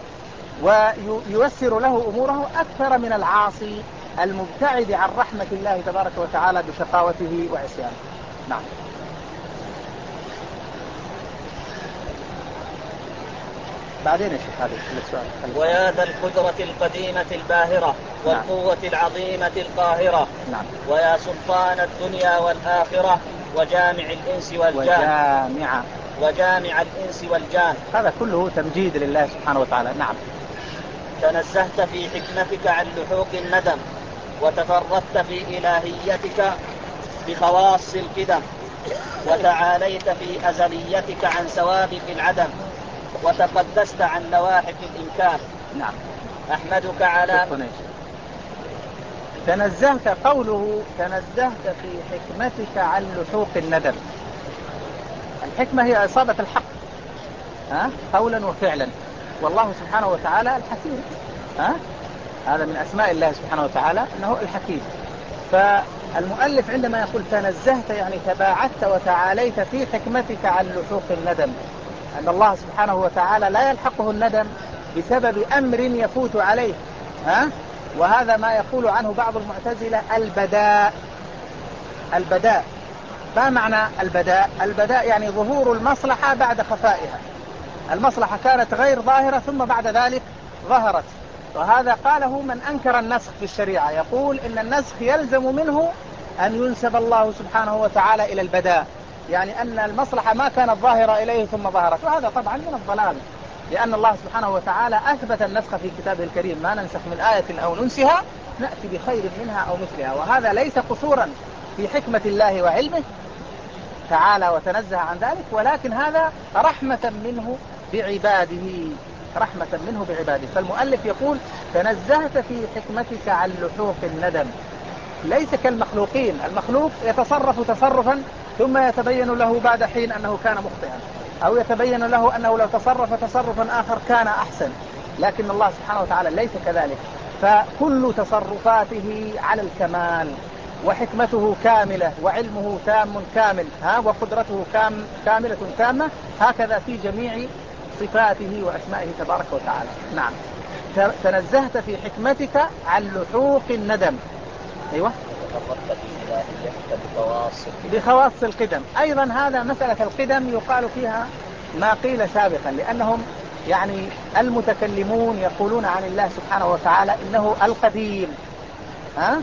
وييسر له أموره أكثر من العاصي المبتعد عن رحمة الله تبارك وتعالى بشقاوته وعصيانه. نعم. بعدين يا شيخ هذا السؤال. ويا ذا القدرة القديمة الباهرة والقوة نعم. العظيمة القاهرة. نعم. ويا سلطان الدنيا والآخرة وجامع الإنس والجان. وجامع وجامع الإنس والجان. هذا كله تمجيد لله سبحانه وتعالى. نعم. تنزهت في حكمتك عن لحوق الندم، وتفردت في إلهيتك بخواص القدم، وتعاليت في أزليتك عن سوابق العدم، وتقدست عن لواحق الإمكان. نعم. أحمدك على تنزهت، قوله تنزهت في حكمتك عن لحوق الندم. الحكمة هي إصابة الحق، ها قولا وفعلا. والله سبحانه وتعالى الحكيم، ها هذا من أسماء الله سبحانه وتعالى أنه الحكيم. فالمؤلف عندما يقول تنزهت يعني تباعدت وتعاليت في حكمتك عن لحوق الندم، أن الله سبحانه وتعالى لا يلحقه الندم بسبب أمر يفوت عليه، ها وهذا ما يقول عنه بعض المعتزلة البداء. البداء ما معنى البداء؟ البداء يعني ظهور المصلحة بعد خفائها. المصلحة كانت غير ظاهرة ثم بعد ذلك ظهرت، وهذا قاله من أنكر النسخ في الشريعة، يقول إن النسخ يلزم منه أن ينسب الله سبحانه وتعالى إلى البداء، يعني أن المصلحة ما كانت ظاهرة إليه ثم ظهرت، وهذا طبعا من الضلال، لأن الله سبحانه وتعالى أثبت النسخ في كتابه الكريم: ما ننسخ من آية أو ننسها نأتي بخير منها أو مثلها. وهذا ليس قصورا في حكمة الله وعلمه تعالى وتنزه عن ذلك، ولكن هذا رحمة منه بعباده، رحمة منه بعباده. فالمؤلف يقول تنزهت في حكمتك عن لحوق الندم، ليس كالمخلوقين. المخلوق يتصرف تصرفا ثم يتبين له بعد حين أنه كان مخطئا، أو يتبين له أنه لو تصرف تصرفا آخر كان أحسن، لكن الله سبحانه وتعالى ليس كذلك، فكل تصرفاته على الكمال، وحكمته كاملة، وعلمه تام كامل، ها وقدرته كام كاملة تامة، هكذا في جميع صفاته وأسمائه تبارك وتعالى. نعم، تنزهت في حكمتك عن لحوق الندم. أيوة، بخواص القدم. أيضا هذا مسألة القدم يقال فيها ما قيل سابقا، لأنهم يعني المتكلمون يقولون عن الله سبحانه وتعالى إنه القديم، ها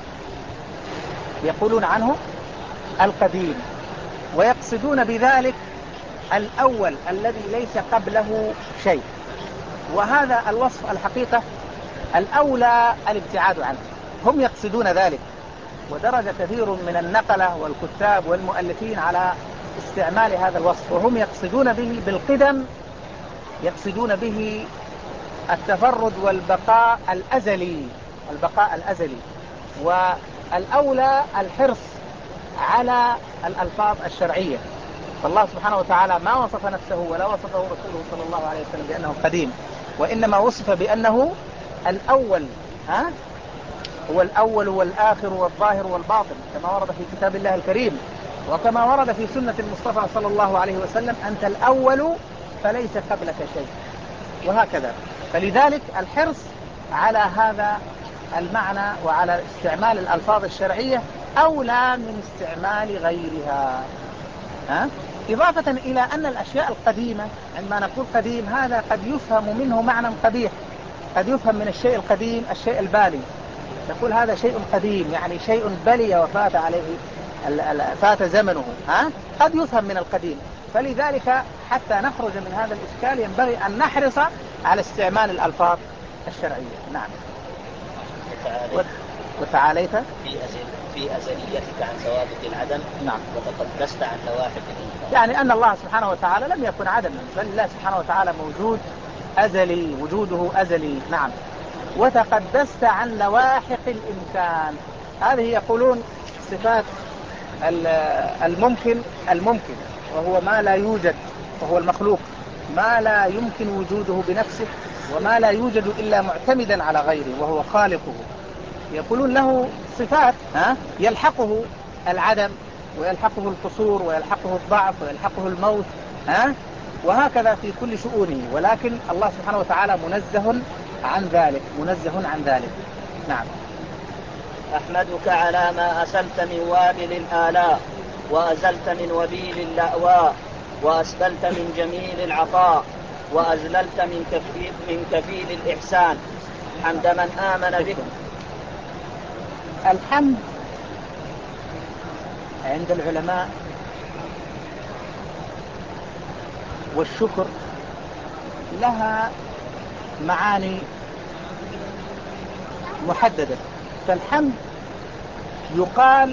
يقولون عنه القديم، ويقصدون بذلك الأول الذي ليس قبله شيء، وهذا الوصف الحقيقة الأولى الابتعاد عنه. هم يقصدون ذلك، ودرج كثير من النقلة والكتاب والمؤلفين على استعمال هذا الوصف، وهم يقصدون به بالقدم يقصدون به التفرد والبقاء الأزلي، البقاء الأزلي. والأولى الحرص على الألفاظ الشرعية، فالله سبحانه وتعالى ما وصف نفسه ولا وصفه رسوله صلى الله عليه وسلم بأنه قديم، وإنما وصف بأنه الأول، ها هو الأول والآخر والظاهر والباطن، كما ورد في كتاب الله الكريم، وكما ورد في سنة المصطفى صلى الله عليه وسلم: أنت الأول فليس قبلك شيء، وهكذا. فلذلك الحرص على هذا المعنى وعلى استعمال الألفاظ الشرعية أولى من استعمال غيرها، ها؟ إضافة إلى أن الأشياء القديمة، عندما نقول قديم هذا قد يفهم منه معنى قبيح، قد يفهم من الشيء القديم الشيء البالي، نقول هذا شيء قديم يعني شيء بلي وفات عليه فات زمنه، ها؟ قد يفهم من القديم. فلذلك حتى نخرج من هذا الإشكال ينبغي أن نحرص على استعمال الألفاظ الشرعية. نعم. وتعاليت في أزل في أزليتك عن ثوابت العدم. نعم. وتقدست عن لواحق الإمكان، يعني أن الله سبحانه وتعالى لم يكن عدما، بل الله سبحانه وتعالى موجود أزلي، وجوده أزلي. نعم. وتقدست عن لواحق الإمكان، هذه يقولون صفات الممكن الممكن وهو ما لا يوجد، وهو المخلوق، ما لا يمكن وجوده بنفسه، وما لا يوجد إلا معتمدا على غيره وهو خالقه. يقولون له صفات ها يلحقه العدم، ويلحقه القصور، ويلحقه الضعف، ويلحقه الموت، ها وهكذا في كل شؤونه، ولكن الله سبحانه وتعالى منزه عن ذلك، منزه عن ذلك. نعم. أحمدك على ما أسلت من وابل الآلاء، وأزلت من وبيل اللأواء، وأسبلت من جميل العطاء، وأزللت من كفيل, من كفيل الإحسان، حمد من آمن بك. الحمد عند العلماء والشكر لها معاني محددة. فالحمد يقال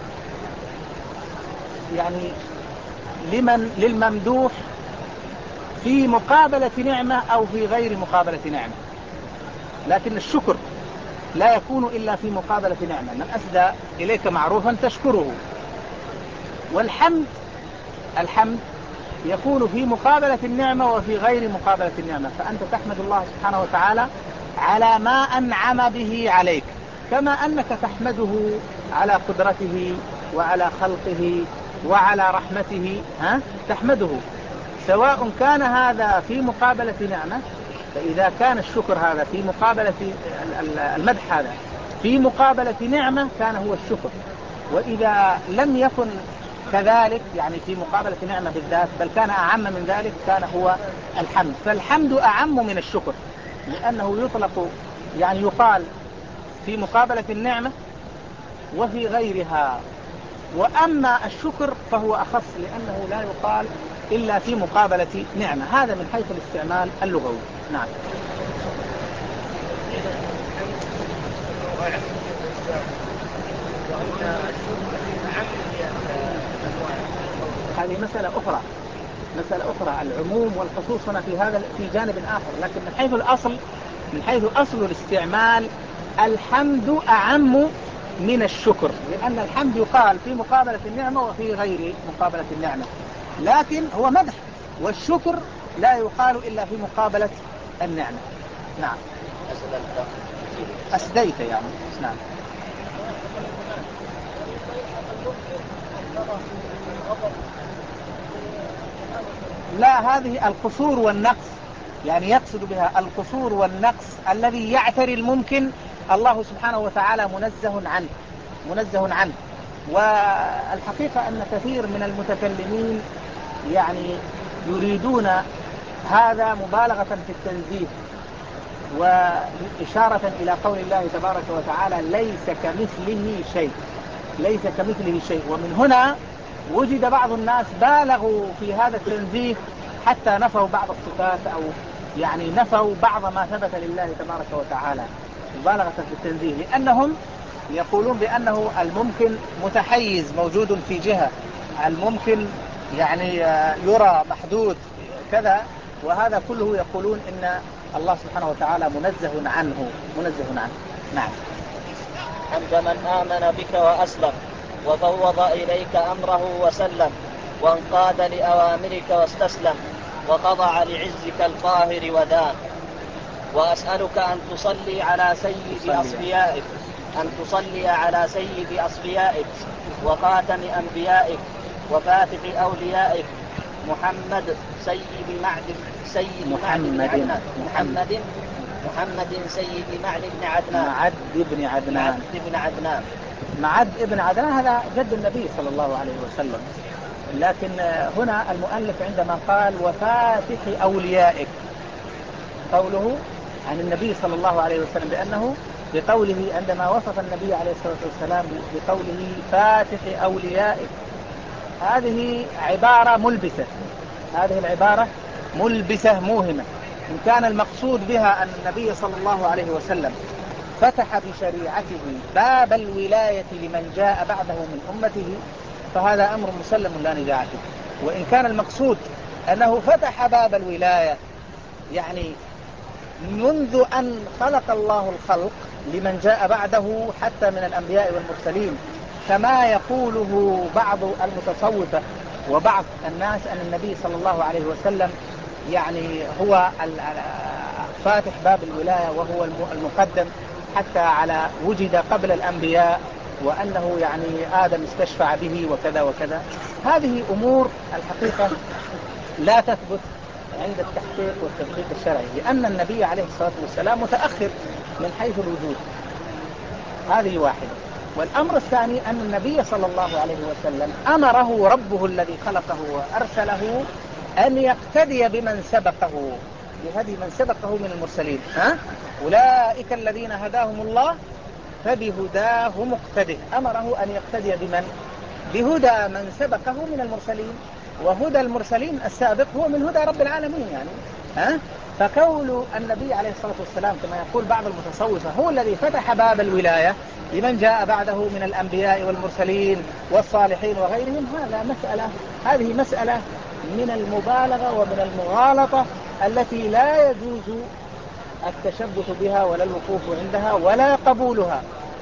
يعني لمن للممدوح في مقابلة نعمة أو في غير مقابلة نعمة، لكن الشكر لا يكون إلا في مقابلة نعمة. من أسدى إليك معروفا تشكره. والحمد الحمد يكون في مقابلة النعمة وفي غير مقابلة النعمة. فأنت تحمد الله سبحانه وتعالى على ما أنعم به عليك، كما أنك تحمده على قدرته وعلى خلقه وعلى رحمته. ها؟ تحمده سواء كان هذا في مقابلة نعمة، فإذا كان الشكر هذا في مقابلة المدح هذا في مقابلة نعمة كان هو الشكر. وإذا لم يكن كذلك، يعني في مقابلة نعمة بالذات، بل كان أعم من ذلك، كان هو الحمد. فالحمد أعم من الشكر، لأنه يطلق، يعني يقال في مقابلة النعمة وفي غيرها. وأما الشكر فهو أخص، لأنه لا يقال إلا في مقابلة نعمة. هذا من حيث الاستعمال اللغوي. نعم. هذه مسألة أخرى، مسألة أخرى. العموم والخصوص هنا في هذا في جانب آخر، لكن من حيث الأصل، من حيث أصل الاستعمال، الحمد أعم من الشكر، لأن الحمد يقال في مقابلة النعمة وفي غير مقابلة النعمة، لكن هو مدح. والشكر لا يقال إلا في مقابلة النعمة. نعم. أسديت يعني. نعم. لا، هذه القصور والنقص، يعني يقصد بها القصور والنقص الذي يعتري الممكن، الله سبحانه وتعالى منزه عنه، منزه عنه. والحقيقة أن كثير من المتكلمين يعني يريدون هذا مبالغة في التنزيه، وإشارة إلى قول الله تبارك وتعالى: ليس كمثله شيء، ليس كمثله شيء. ومن هنا وجد بعض الناس بالغوا في هذا التنزيه، حتى نفوا بعض الصفات، أو يعني نفوا بعض ما ثبت لله تبارك وتعالى مبالغة في التنزيه، لأنهم يقولون بأنه الممكن متحيز موجود في جهة، الممكن يعني يرى محدود كذا، وهذا كله يقولون إن الله سبحانه وتعالى منزه عنه، منزه عنه. نعم. حمد من آمن بك وأسلم وفوض إليك أمره وسلم، وانقاد لأوامرك واستسلم، وخضع لعزك القاهر ودان. وأسألك أن تصلي على سيد أصفيائك، أن تصلي على سيد أصفيائك وخاتم أنبيائك وفاتح أوليائك، محمد سيد معد سيد محمد معد محمد محمد سيد معد بن عدنان معد بن عدنان معد بن عدنان معد ابن عدنان هذا جد النبي صلى الله عليه وسلم. لكن هنا المؤلف عندما قال وفاتح أوليائك، قوله عن النبي صلى الله عليه وسلم بأنه بقوله، عندما وصف النبي عليه الصلاة والسلام بقوله فاتح أوليائك، هذه عبارة ملبسة، هذه العبارة ملبسة موهمة. إن كان المقصود بها أن النبي صلى الله عليه وسلم فتح بشريعته باب الولاية لمن جاء بعده من أمته، فهذا أمر مسلم لا نزاع فيه. وإن كان المقصود أنه فتح باب الولاية يعني منذ أن خلق الله الخلق لمن جاء بعده حتى من الأنبياء والمرسلين، كما يقوله بعض المتصوفة وبعض الناس أن النبي صلى الله عليه وسلم يعني هو فاتح باب الولاية وهو المقدم حتى على وجد قبل الأنبياء، وأنه يعني آدم استشفع به وكذا وكذا. هذه أمور الحقيقة لا تثبت عند التحقيق والتدقيق الشرعي، لأن النبي عليه الصلاة والسلام متأخر من حيث الوجود. هذه واحدة. والأمر الثاني أن النبي صلى الله عليه وسلم أمره ربه الذي خلقه وأرسله أن يقتدي بمن سبقه، بهدي من سبقه من المرسلين. ها؟ أولئك الذين هداهم الله فبهداه مقتده. أمره أن يقتدي بمن؟ بهدى من سبقه من المرسلين، وهدى المرسلين السابق هو من هدى رب العالمين يعني. ها؟ فقول النبي عليه الصلاة والسلام كما يقول بعض المتصوفة هو الذي فتح باب الولاية لمن جاء بعده من الأنبياء والمرسلين والصالحين وغيرهم، هذا مسألة هذه مسألة من المبالغة ومن المغالطة التي لا يجوز التشبث بها ولا الوقوف عندها ولا قبولها.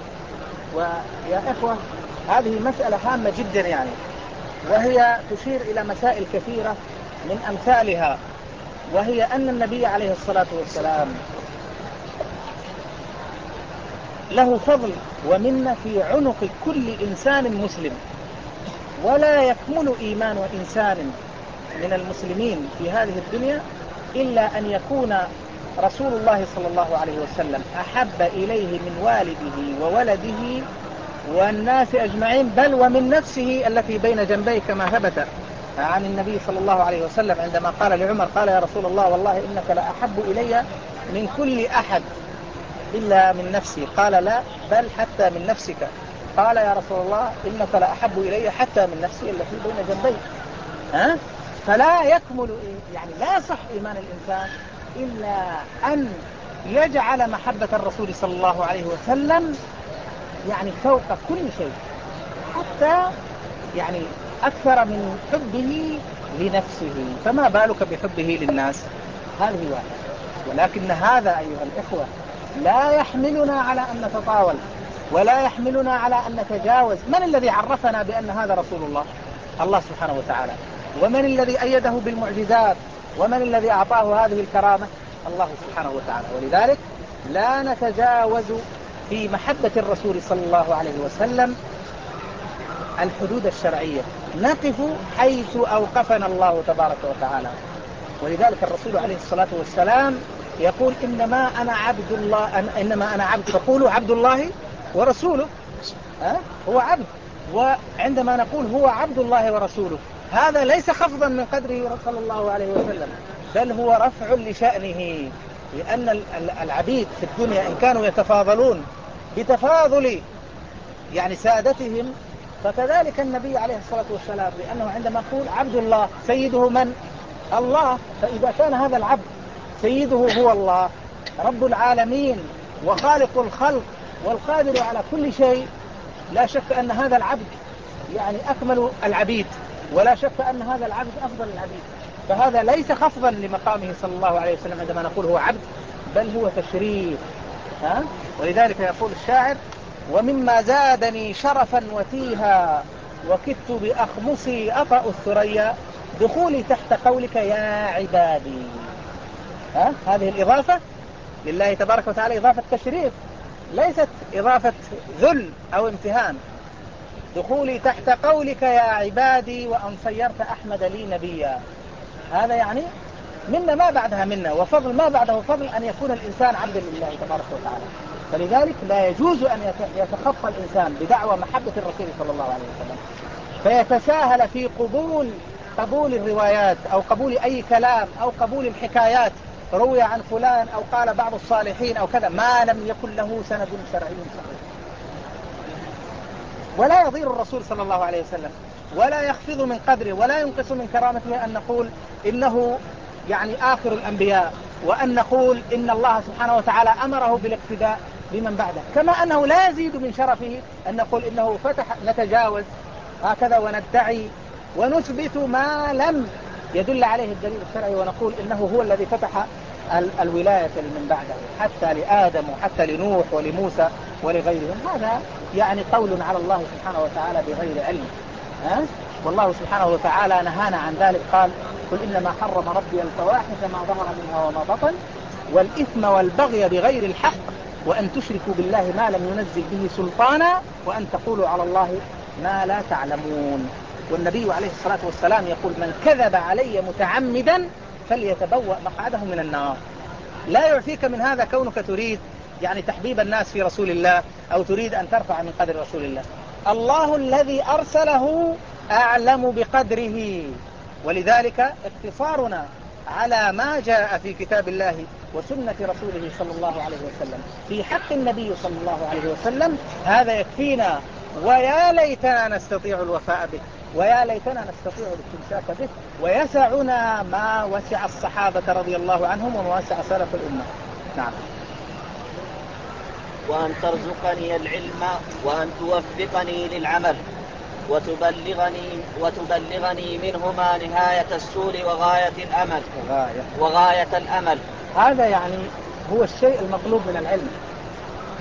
ويا إخوة هذه مسألة هامة جدا يعني، وهي تشير إلى مسائل كثيرة من أمثالها، وهي أن النبي عليه الصلاة والسلام له فضل ومنة في عنق كل إنسان مسلم، ولا يكمل إيمان إنسان من المسلمين في هذه الدنيا إلا أن يكون رسول الله صلى الله عليه وسلم أحب إليه من والده وولده والناس أجمعين، بل ومن نفسه التي بين جنبيه، كما ثبت عن النبي صلى الله عليه وسلم عندما قال لعمر قال يا رسول الله والله إنك لأحب إلي من كل أحد إلا من نفسي. قال لا، بل حتى من نفسك. قال يا رسول الله إنك لأحب إلي حتى من نفسي التي بين جنبي. ها؟ فلا يكمل، يعني لا يصح إيمان الإنسان إلا أن يجعل محبة الرسول صلى الله عليه وسلم يعني فوق كل شيء، حتى يعني أكثر من حبه لنفسه، فما بالك بحبه للناس. هذه واحدة. ولكن هذا أيها الإخوة لا يحملنا على أن نتطاول، ولا يحملنا على أن نتجاوز. من الذي عرفنا بأن هذا رسول الله؟ الله سبحانه وتعالى. ومن الذي أيده بالمعجزات؟ ومن الذي أعطاه هذه الكرامة؟ الله سبحانه وتعالى. ولذلك لا نتجاوز في محبة الرسول صلى الله عليه وسلم الحدود الشرعية، نقف حيث أوقفنا الله تبارك وتعالى. ولذلك الرسول عليه الصلاة والسلام يقول إنما أنا عبد الله، إنما أنا عبد، فقولوا عبد الله ورسوله. أه؟ هو عبد. وعندما نقول هو عبد الله ورسوله، هذا ليس خفضا من قدره صلى الله عليه وسلم، بل هو رفع لشأنه. لأن العبيد في الدنيا إن كانوا يتفاضلون بتفاضل يعني سادتهم، فكذلك النبي عليه الصلاة والسلام، لأنه عندما يقول عبد الله سيده من؟ الله. فإذا كان هذا العبد سيده هو الله رب العالمين وخالق الخلق والقادر على كل شيء، لا شك أن هذا العبد يعني أكمل العبيد، ولا شك أن هذا العبد أفضل العبيد. فهذا ليس خفضا لمقامه صلى الله عليه وسلم عندما نقول هو عبد، بل هو تشريف. ها؟ ولذلك يقول الشاعر ومما زادني شرفا وتيها وكدت بأخمصي أطأ الثريا دخولي تحت قولك يا عبادي. ها؟ هذه الإضافة لله تبارك وتعالى إضافة تشريف، ليست إضافة ذل أو امتهان. دخولي تحت قولك يا عبادي وأن صيرت أحمد لي نبيا، هذا يعني منا ما بعدها منا، وفضل ما بعده فضل أن يكون الإنسان عبدا لله تبارك وتعالى. فلذلك لا يجوز أن يتخطى الإنسان بدعوى محبة الرسول صلى الله عليه وسلم فيتساهل في قبول قبول الروايات أو قبول أي كلام أو قبول الحكايات روي عن فلان أو قال بعض الصالحين أو كذا، ما لم يكن له سند شرعي صحيح. ولا يضير الرسول صلى الله عليه وسلم ولا يخفض من قدره ولا ينقص من كرامته أن نقول إنه يعني آخر الأنبياء، وأن نقول إن الله سبحانه وتعالى أمره بالاقتداء بمن بعده، كما أنه لا يزيد من شرفه أن نقول إنه فتح. نتجاوز هكذا وندعي ونثبت ما لم يدل عليه الدليل الشرعي، ونقول إنه هو الذي فتح الولاية لمن بعده حتى لآدم وحتى لنوح ولموسى ولغيرهم. هذا يعني قول على الله سبحانه وتعالى بغير علم. ها؟ والله سبحانه وتعالى نهانا عن ذلك، قال قل إنما حرم ربي الفواحش ما ظهر منها وما بطن والإثم والبغي بغير الحق وأن تشركوا بالله ما لم ينزل به سلطانا وأن تقولوا على الله ما لا تعلمون. والنبي عليه الصلاة والسلام يقول من كذب علي متعمدا فليتبوأ مقعده من النار. لا يعفيك من هذا كونك تريد يعني تحبيب الناس في رسول الله أو تريد أن ترفع من قدر رسول الله. الله الذي أرسله أعلم بقدره، ولذلك اقتصارنا على ما جاء في كتاب الله وسنة رسوله صلى الله عليه وسلم في حق النبي صلى الله عليه وسلم هذا يكفينا، ويا ليتنا نستطيع الوفاء به، ويا ليتنا نستطيع الاستمساك به، ويسعنا ما وسع الصحابة رضي الله عنهم وما وسع سلف الأمة. نعم. وأن ترزقني العلم وأن توفقني للعمل وتبلغني, وتبلغني منهما نهاية السور وغاية الأمل وغاية. وغاية الأمل. هذا يعني هو الشيء المطلوب من العلم.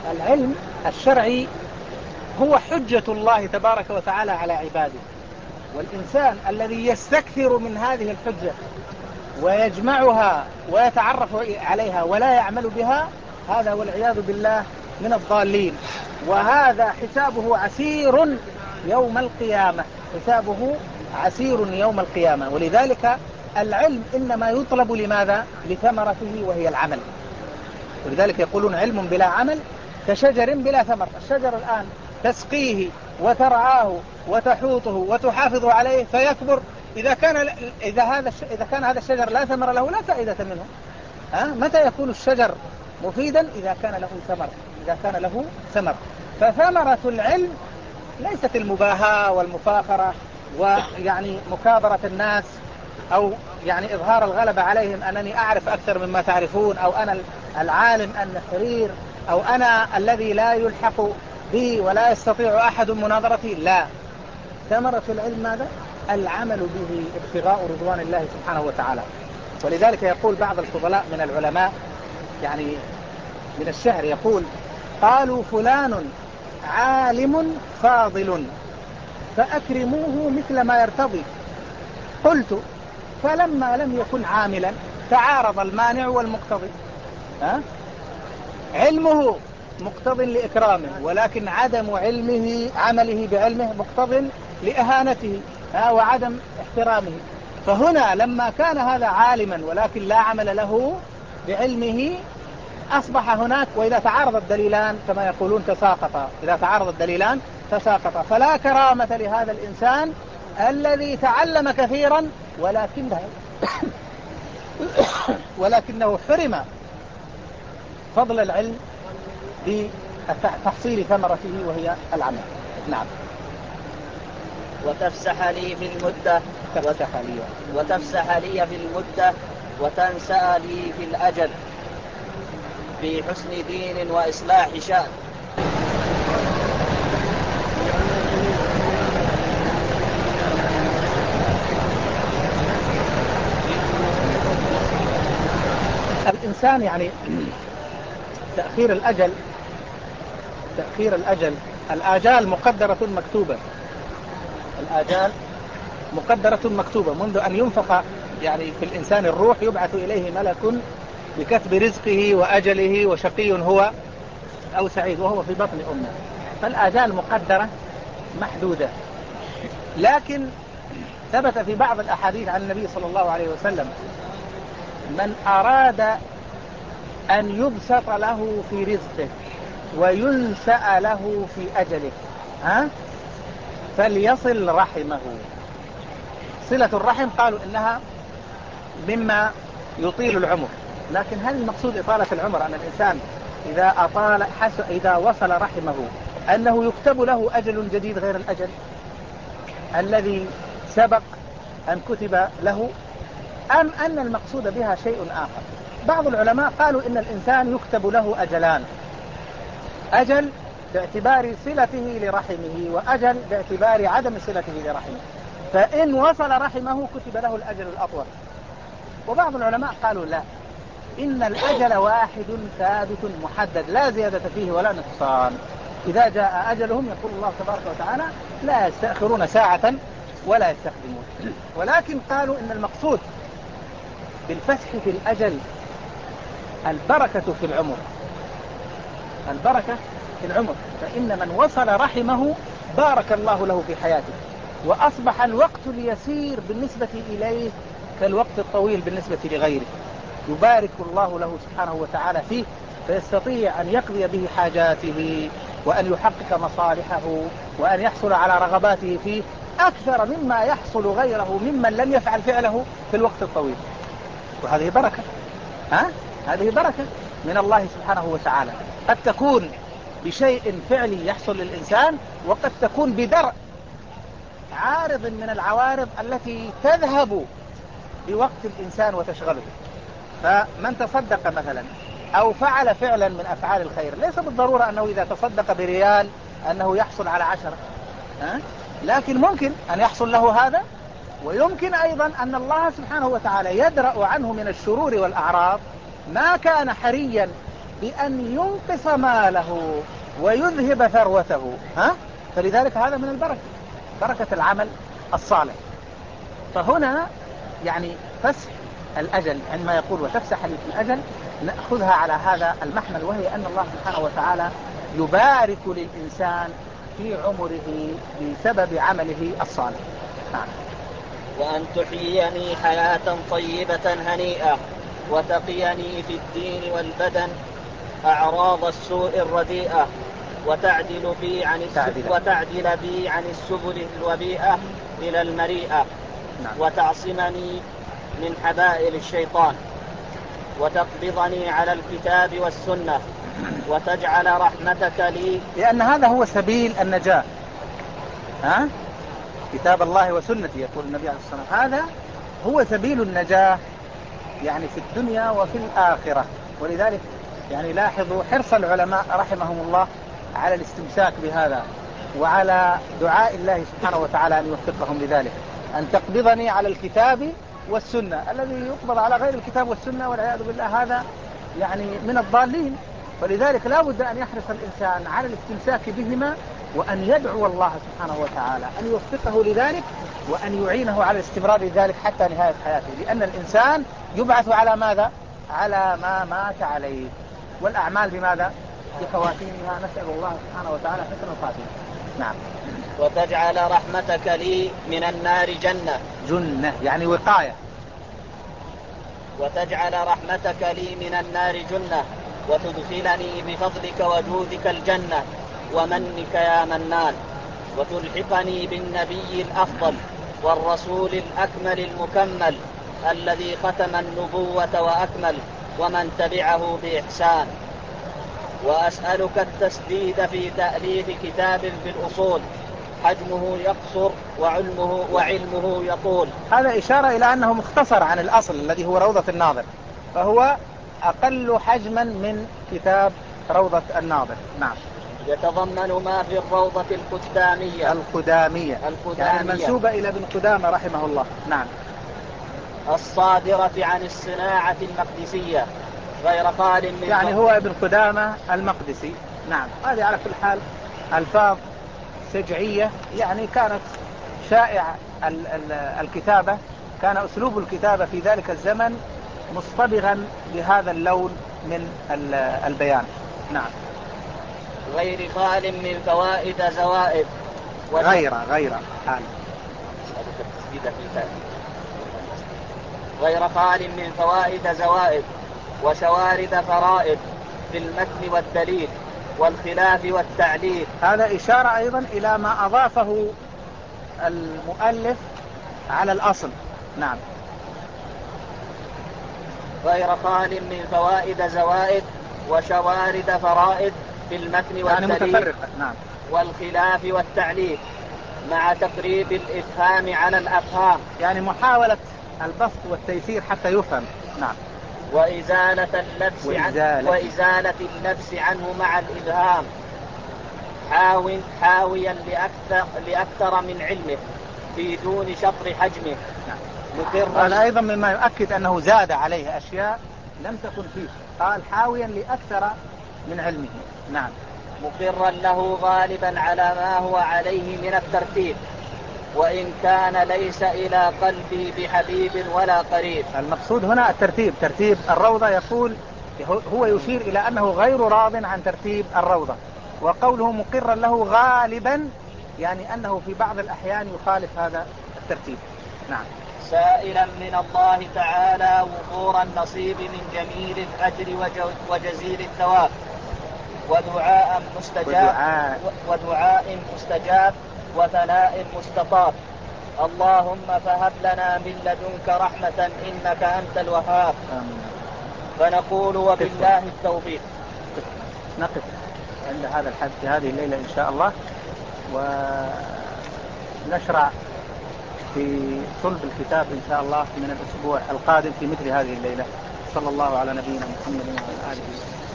العلم الشرعي هو حجة الله تبارك وتعالى على عباده، والإنسان الذي يستكثر من هذه الحجة ويجمعها ويتعرف عليها ولا يعمل بها، هذا والعياذ بالله من الضالين، وهذا حسابه عسير يوم القيامة، حسابه عسير يوم القيامة. ولذلك العلم إنما يطلب لماذا؟ لثمرته وهي العمل. ولذلك يقولون علم بلا عمل كشجر بلا ثمر. الشجر الآن تسقيه وترعاه وتحوطه وتحافظ عليه فيكبر، إذا كان إذا هذا إذا كان هذا الشجر لا ثمر له لا فائدة منه. ها؟ متى يكون الشجر مفيدا؟ إذا كان له ثمر، إذا كان له ثمر. فثمرة العلم ليست المباهاة والمفاخرة ويعني مكابرة الناس، أو يعني إظهار الغلبة عليهم أنني أعرف أكثر مما تعرفون، أو أنا العالم النحرير، أو أنا الذي لا يلحق بي ولا يستطيع أحد مناظرتي. لا، ثمرة العلم ماذا؟ العمل به ابتغاء رضوان الله سبحانه وتعالى. ولذلك يقول بعض الفضلاء من العلماء، يعني من الشعر، يقول: قالوا فلان عالم فاضل فأكرموه مثل ما يرتضي، قلت فلما لم يكن عاملا تعارض المانع والمقتضي. ها؟ علمه مقتض لإكرامه، ولكن عدم علمه عمله بعلمه مقتض لإهانته وعدم احترامه. فهنا لما كان هذا عالما ولكن لا عمل له بعلمه أصبح هناك، وإذا تعارض الدليلان كما يقولون تساقط، إذا تعارض الدليلان تساقط. فلا كرامة لهذا الإنسان الذي تعلم كثيرا ولكنه ولكنه حرم فضل العلم بتحصيل ثمرته وهي العمل. نعم. وتفسح لي في المدة تفسح لي وتفسح لي في المدة وتنسأ لي في الأجل في حسن دين وإصلاح شأن. الإنسان يعني تأخير الأجل تأخير الأجل الآجال مقدرة مكتوبة، الآجال مقدرة مكتوبة منذ أن ينفخ يعني في الإنسان الروح، يبعث إليه ملك بكتب رزقه وأجله وشقي هو أو سعيد وهو في بطن أمه. فالآجال مقدرة محدودة. لكن ثبت في بعض الأحاديث عن النبي صلى الله عليه وسلم: من أراد أن يبسط له في رزقه وينسأ له في أجله ها فليصل رحمه. صلة الرحم قالوا إنها مما يطيل العمر، لكن هل المقصود إطالة العمر أن الإنسان إذا أطال حس إذا وصل رحمه أنه يكتب له أجل جديد غير الأجل الذي سبق أن كتب له، أم أن المقصود بها شيء آخر؟ بعض العلماء قالوا إن الإنسان يكتب له أجلان: أجل باعتبار صلته لرحمه، وأجل باعتبار عدم صلته لرحمه. فإن وصل رحمه كتب له الأجل الأطول. وبعض العلماء قالوا لا، إن الأجل واحد ثابت محدد لا زيادة فيه ولا نقصان. إذا جاء أجلهم يقول الله تبارك وتعالى لا يستأخرون ساعة ولا يستقدمون. ولكن قالوا إن المقصود بالفسح في الأجل البركة في العمر، البركة في العمر. فإن من وصل رحمه بارك الله له في حياته، وأصبح الوقت اليسير بالنسبة إليه كالوقت الطويل بالنسبة لغيره، يبارك الله له سبحانه وتعالى فيه، فيستطيع أن يقضي به حاجاته وأن يحقق مصالحه وأن يحصل على رغباته فيه أكثر مما يحصل غيره ممن لم يفعل فعله في الوقت الطويل. وهذه بركة، ها؟ هذه بركة من الله سبحانه وتعالى، قد تكون بشيء فعلي يحصل للإنسان، وقد تكون بدرء عارض من العوارض التي تذهب بوقت الإنسان وتشغله. فمن تصدق مثلا أو فعل فعلا من أفعال الخير، ليس بالضرورة أنه إذا تصدق بريال أنه يحصل على عشرة، ها؟ لكن ممكن أن يحصل له هذا، ويمكن أيضا أن الله سبحانه وتعالى يدرأ عنه من الشرور والأعراض ما كان حريا بأن ينقص ماله ويذهب ثروته، ها؟ فلذلك هذا من البركة، بركة العمل الصالح. فهنا يعني فسح الأجل، عندما يقول وتفسح لي في الأجل، نأخذها على هذا المحمل، وهي أن الله سبحانه وتعالى يبارك للإنسان في عمره بسبب عمله الصالح. نعم. وأن تحييني حياة طيبة هنيئة وتقيني في الدين والبدن أعراض السوء الرديئة وتعدل بي عن تعدل. وتعدل بي عن السبل الوبيئة إلى المريئة. نعم. وتعصمني من حبائل الشيطان وتقبضني على الكتاب والسنة وتجعل رحمتك لي، لأن هذا هو سبيل النجاة. ها؟ كتاب الله وسنتي يقول النبي عليه الصلاة والسلام، هذا هو سبيل النجاة يعني في الدنيا وفي الآخرة. ولذلك يعني لاحظوا حرص العلماء رحمهم الله على الاستمساك بهذا، وعلى دعاء الله سبحانه وتعالى أن يوفقهم لذلك، أن تقبضني على الكتاب والسنة. الذي يقبض على غير الكتاب والسنة والعياذ بالله هذا يعني من الضالين. ولذلك لا بد أن يحرص الإنسان على الاستمساك بهما، وأن يدعو الله سبحانه وتعالى أن يوفقه لذلك، وأن يعينه على الاستمرار لذلك حتى نهاية حياته، لأن الإنسان يبعث على ماذا؟ على ما مات عليه. والأعمال بماذا؟ بخواتيمها. نسأل الله سبحانه وتعالى حسن الخاتمة. نعم. وتجعل رحمتك لي من النار جنة. جنة يعني وقاية. وتجعل رحمتك لي من النار جنة وتدخلني بفضلك وجودك الجنة ومنك يا منان، وتلحقني بالنبي الأفضل والرسول الأكمل المكمل الذي ختم النبوة وأكمل ومن تبعه بإحسان. وأسألك التسديد في تأليف كتاب في الأصول حجمه يقصر وعلمه وعلمه يطول. هذا إشارة إلى أنه مختصر عن الأصل الذي هو روضة الناظر، فهو أقل حجما من كتاب روضة الناظر. نعم. يتضمن ما في الروضة القدامية القدامية, القدامية. يعني المنسوبة إلى ابن قدامة رحمه الله. نعم. الصادرة عن الصناعة المقدسية غير قال من، يعني هو ابن قدامة المقدسي. نعم. هذه على كل حال ألفاظ سجعية، يعني كانت شائع الكتابة، كان أسلوب الكتابة في ذلك الزمن مصطبغا بهذا اللون من البيان. نعم. غير خال من فوائد زوائد غير غير حال غير خال من فوائد زوائد وشوارد فرائد في المتن والدليل والخلاف والتعليل. هذا إشارة أيضا إلى ما أضافه المؤلف على الأصل. نعم. غير خال من فوائد زوائد وشوارد فرائد في المتن والدليل يعني نعم. والخلاف والتعليل مع تقريب الإفهام على الأفهام، يعني محاولة البسط والتيسير حتى يفهم. نعم. وإزالة اللبس وإزالة, عن وإزالة اللبس عنه مع الإبهام، حاو حاويا لأكثر, لأكثر من علمه في دون شطر حجمه. نعم. هذا أيضا مما يؤكد أنه زاد عليه أشياء لم تكن فيه، قال حاويا لأكثر من علمه. نعم. مقرا له غالبا على ما هو عليه من الترتيب، وإن كان ليس إلى قلبي بحبيب ولا قريب. المقصود هنا الترتيب، ترتيب الروضة. يقول هو يشير إلى أنه غير راض عن ترتيب الروضة، وقوله مقرا له غالبا يعني أنه في بعض الأحيان يخالف هذا الترتيب. نعم. سائلا من الله تعالى وفور النصيب من جميل الأجر وجزيل الثواب، ودعاء مستجاب ودعاء, ودعاء مستجاب وثناء مستطاب. اللهم فهب لنا من لدنك رحمة إنك أنت الوهاب. آمين. فنقول وبالله التوفيق. نقف عند هذا الحد في هذه الليلة إن شاء الله، ونشرع في صلب الكتاب إن شاء الله من الأسبوع القادم في مثل هذه الليلة. صلى الله على نبينا محمد وعلى آله وسلم.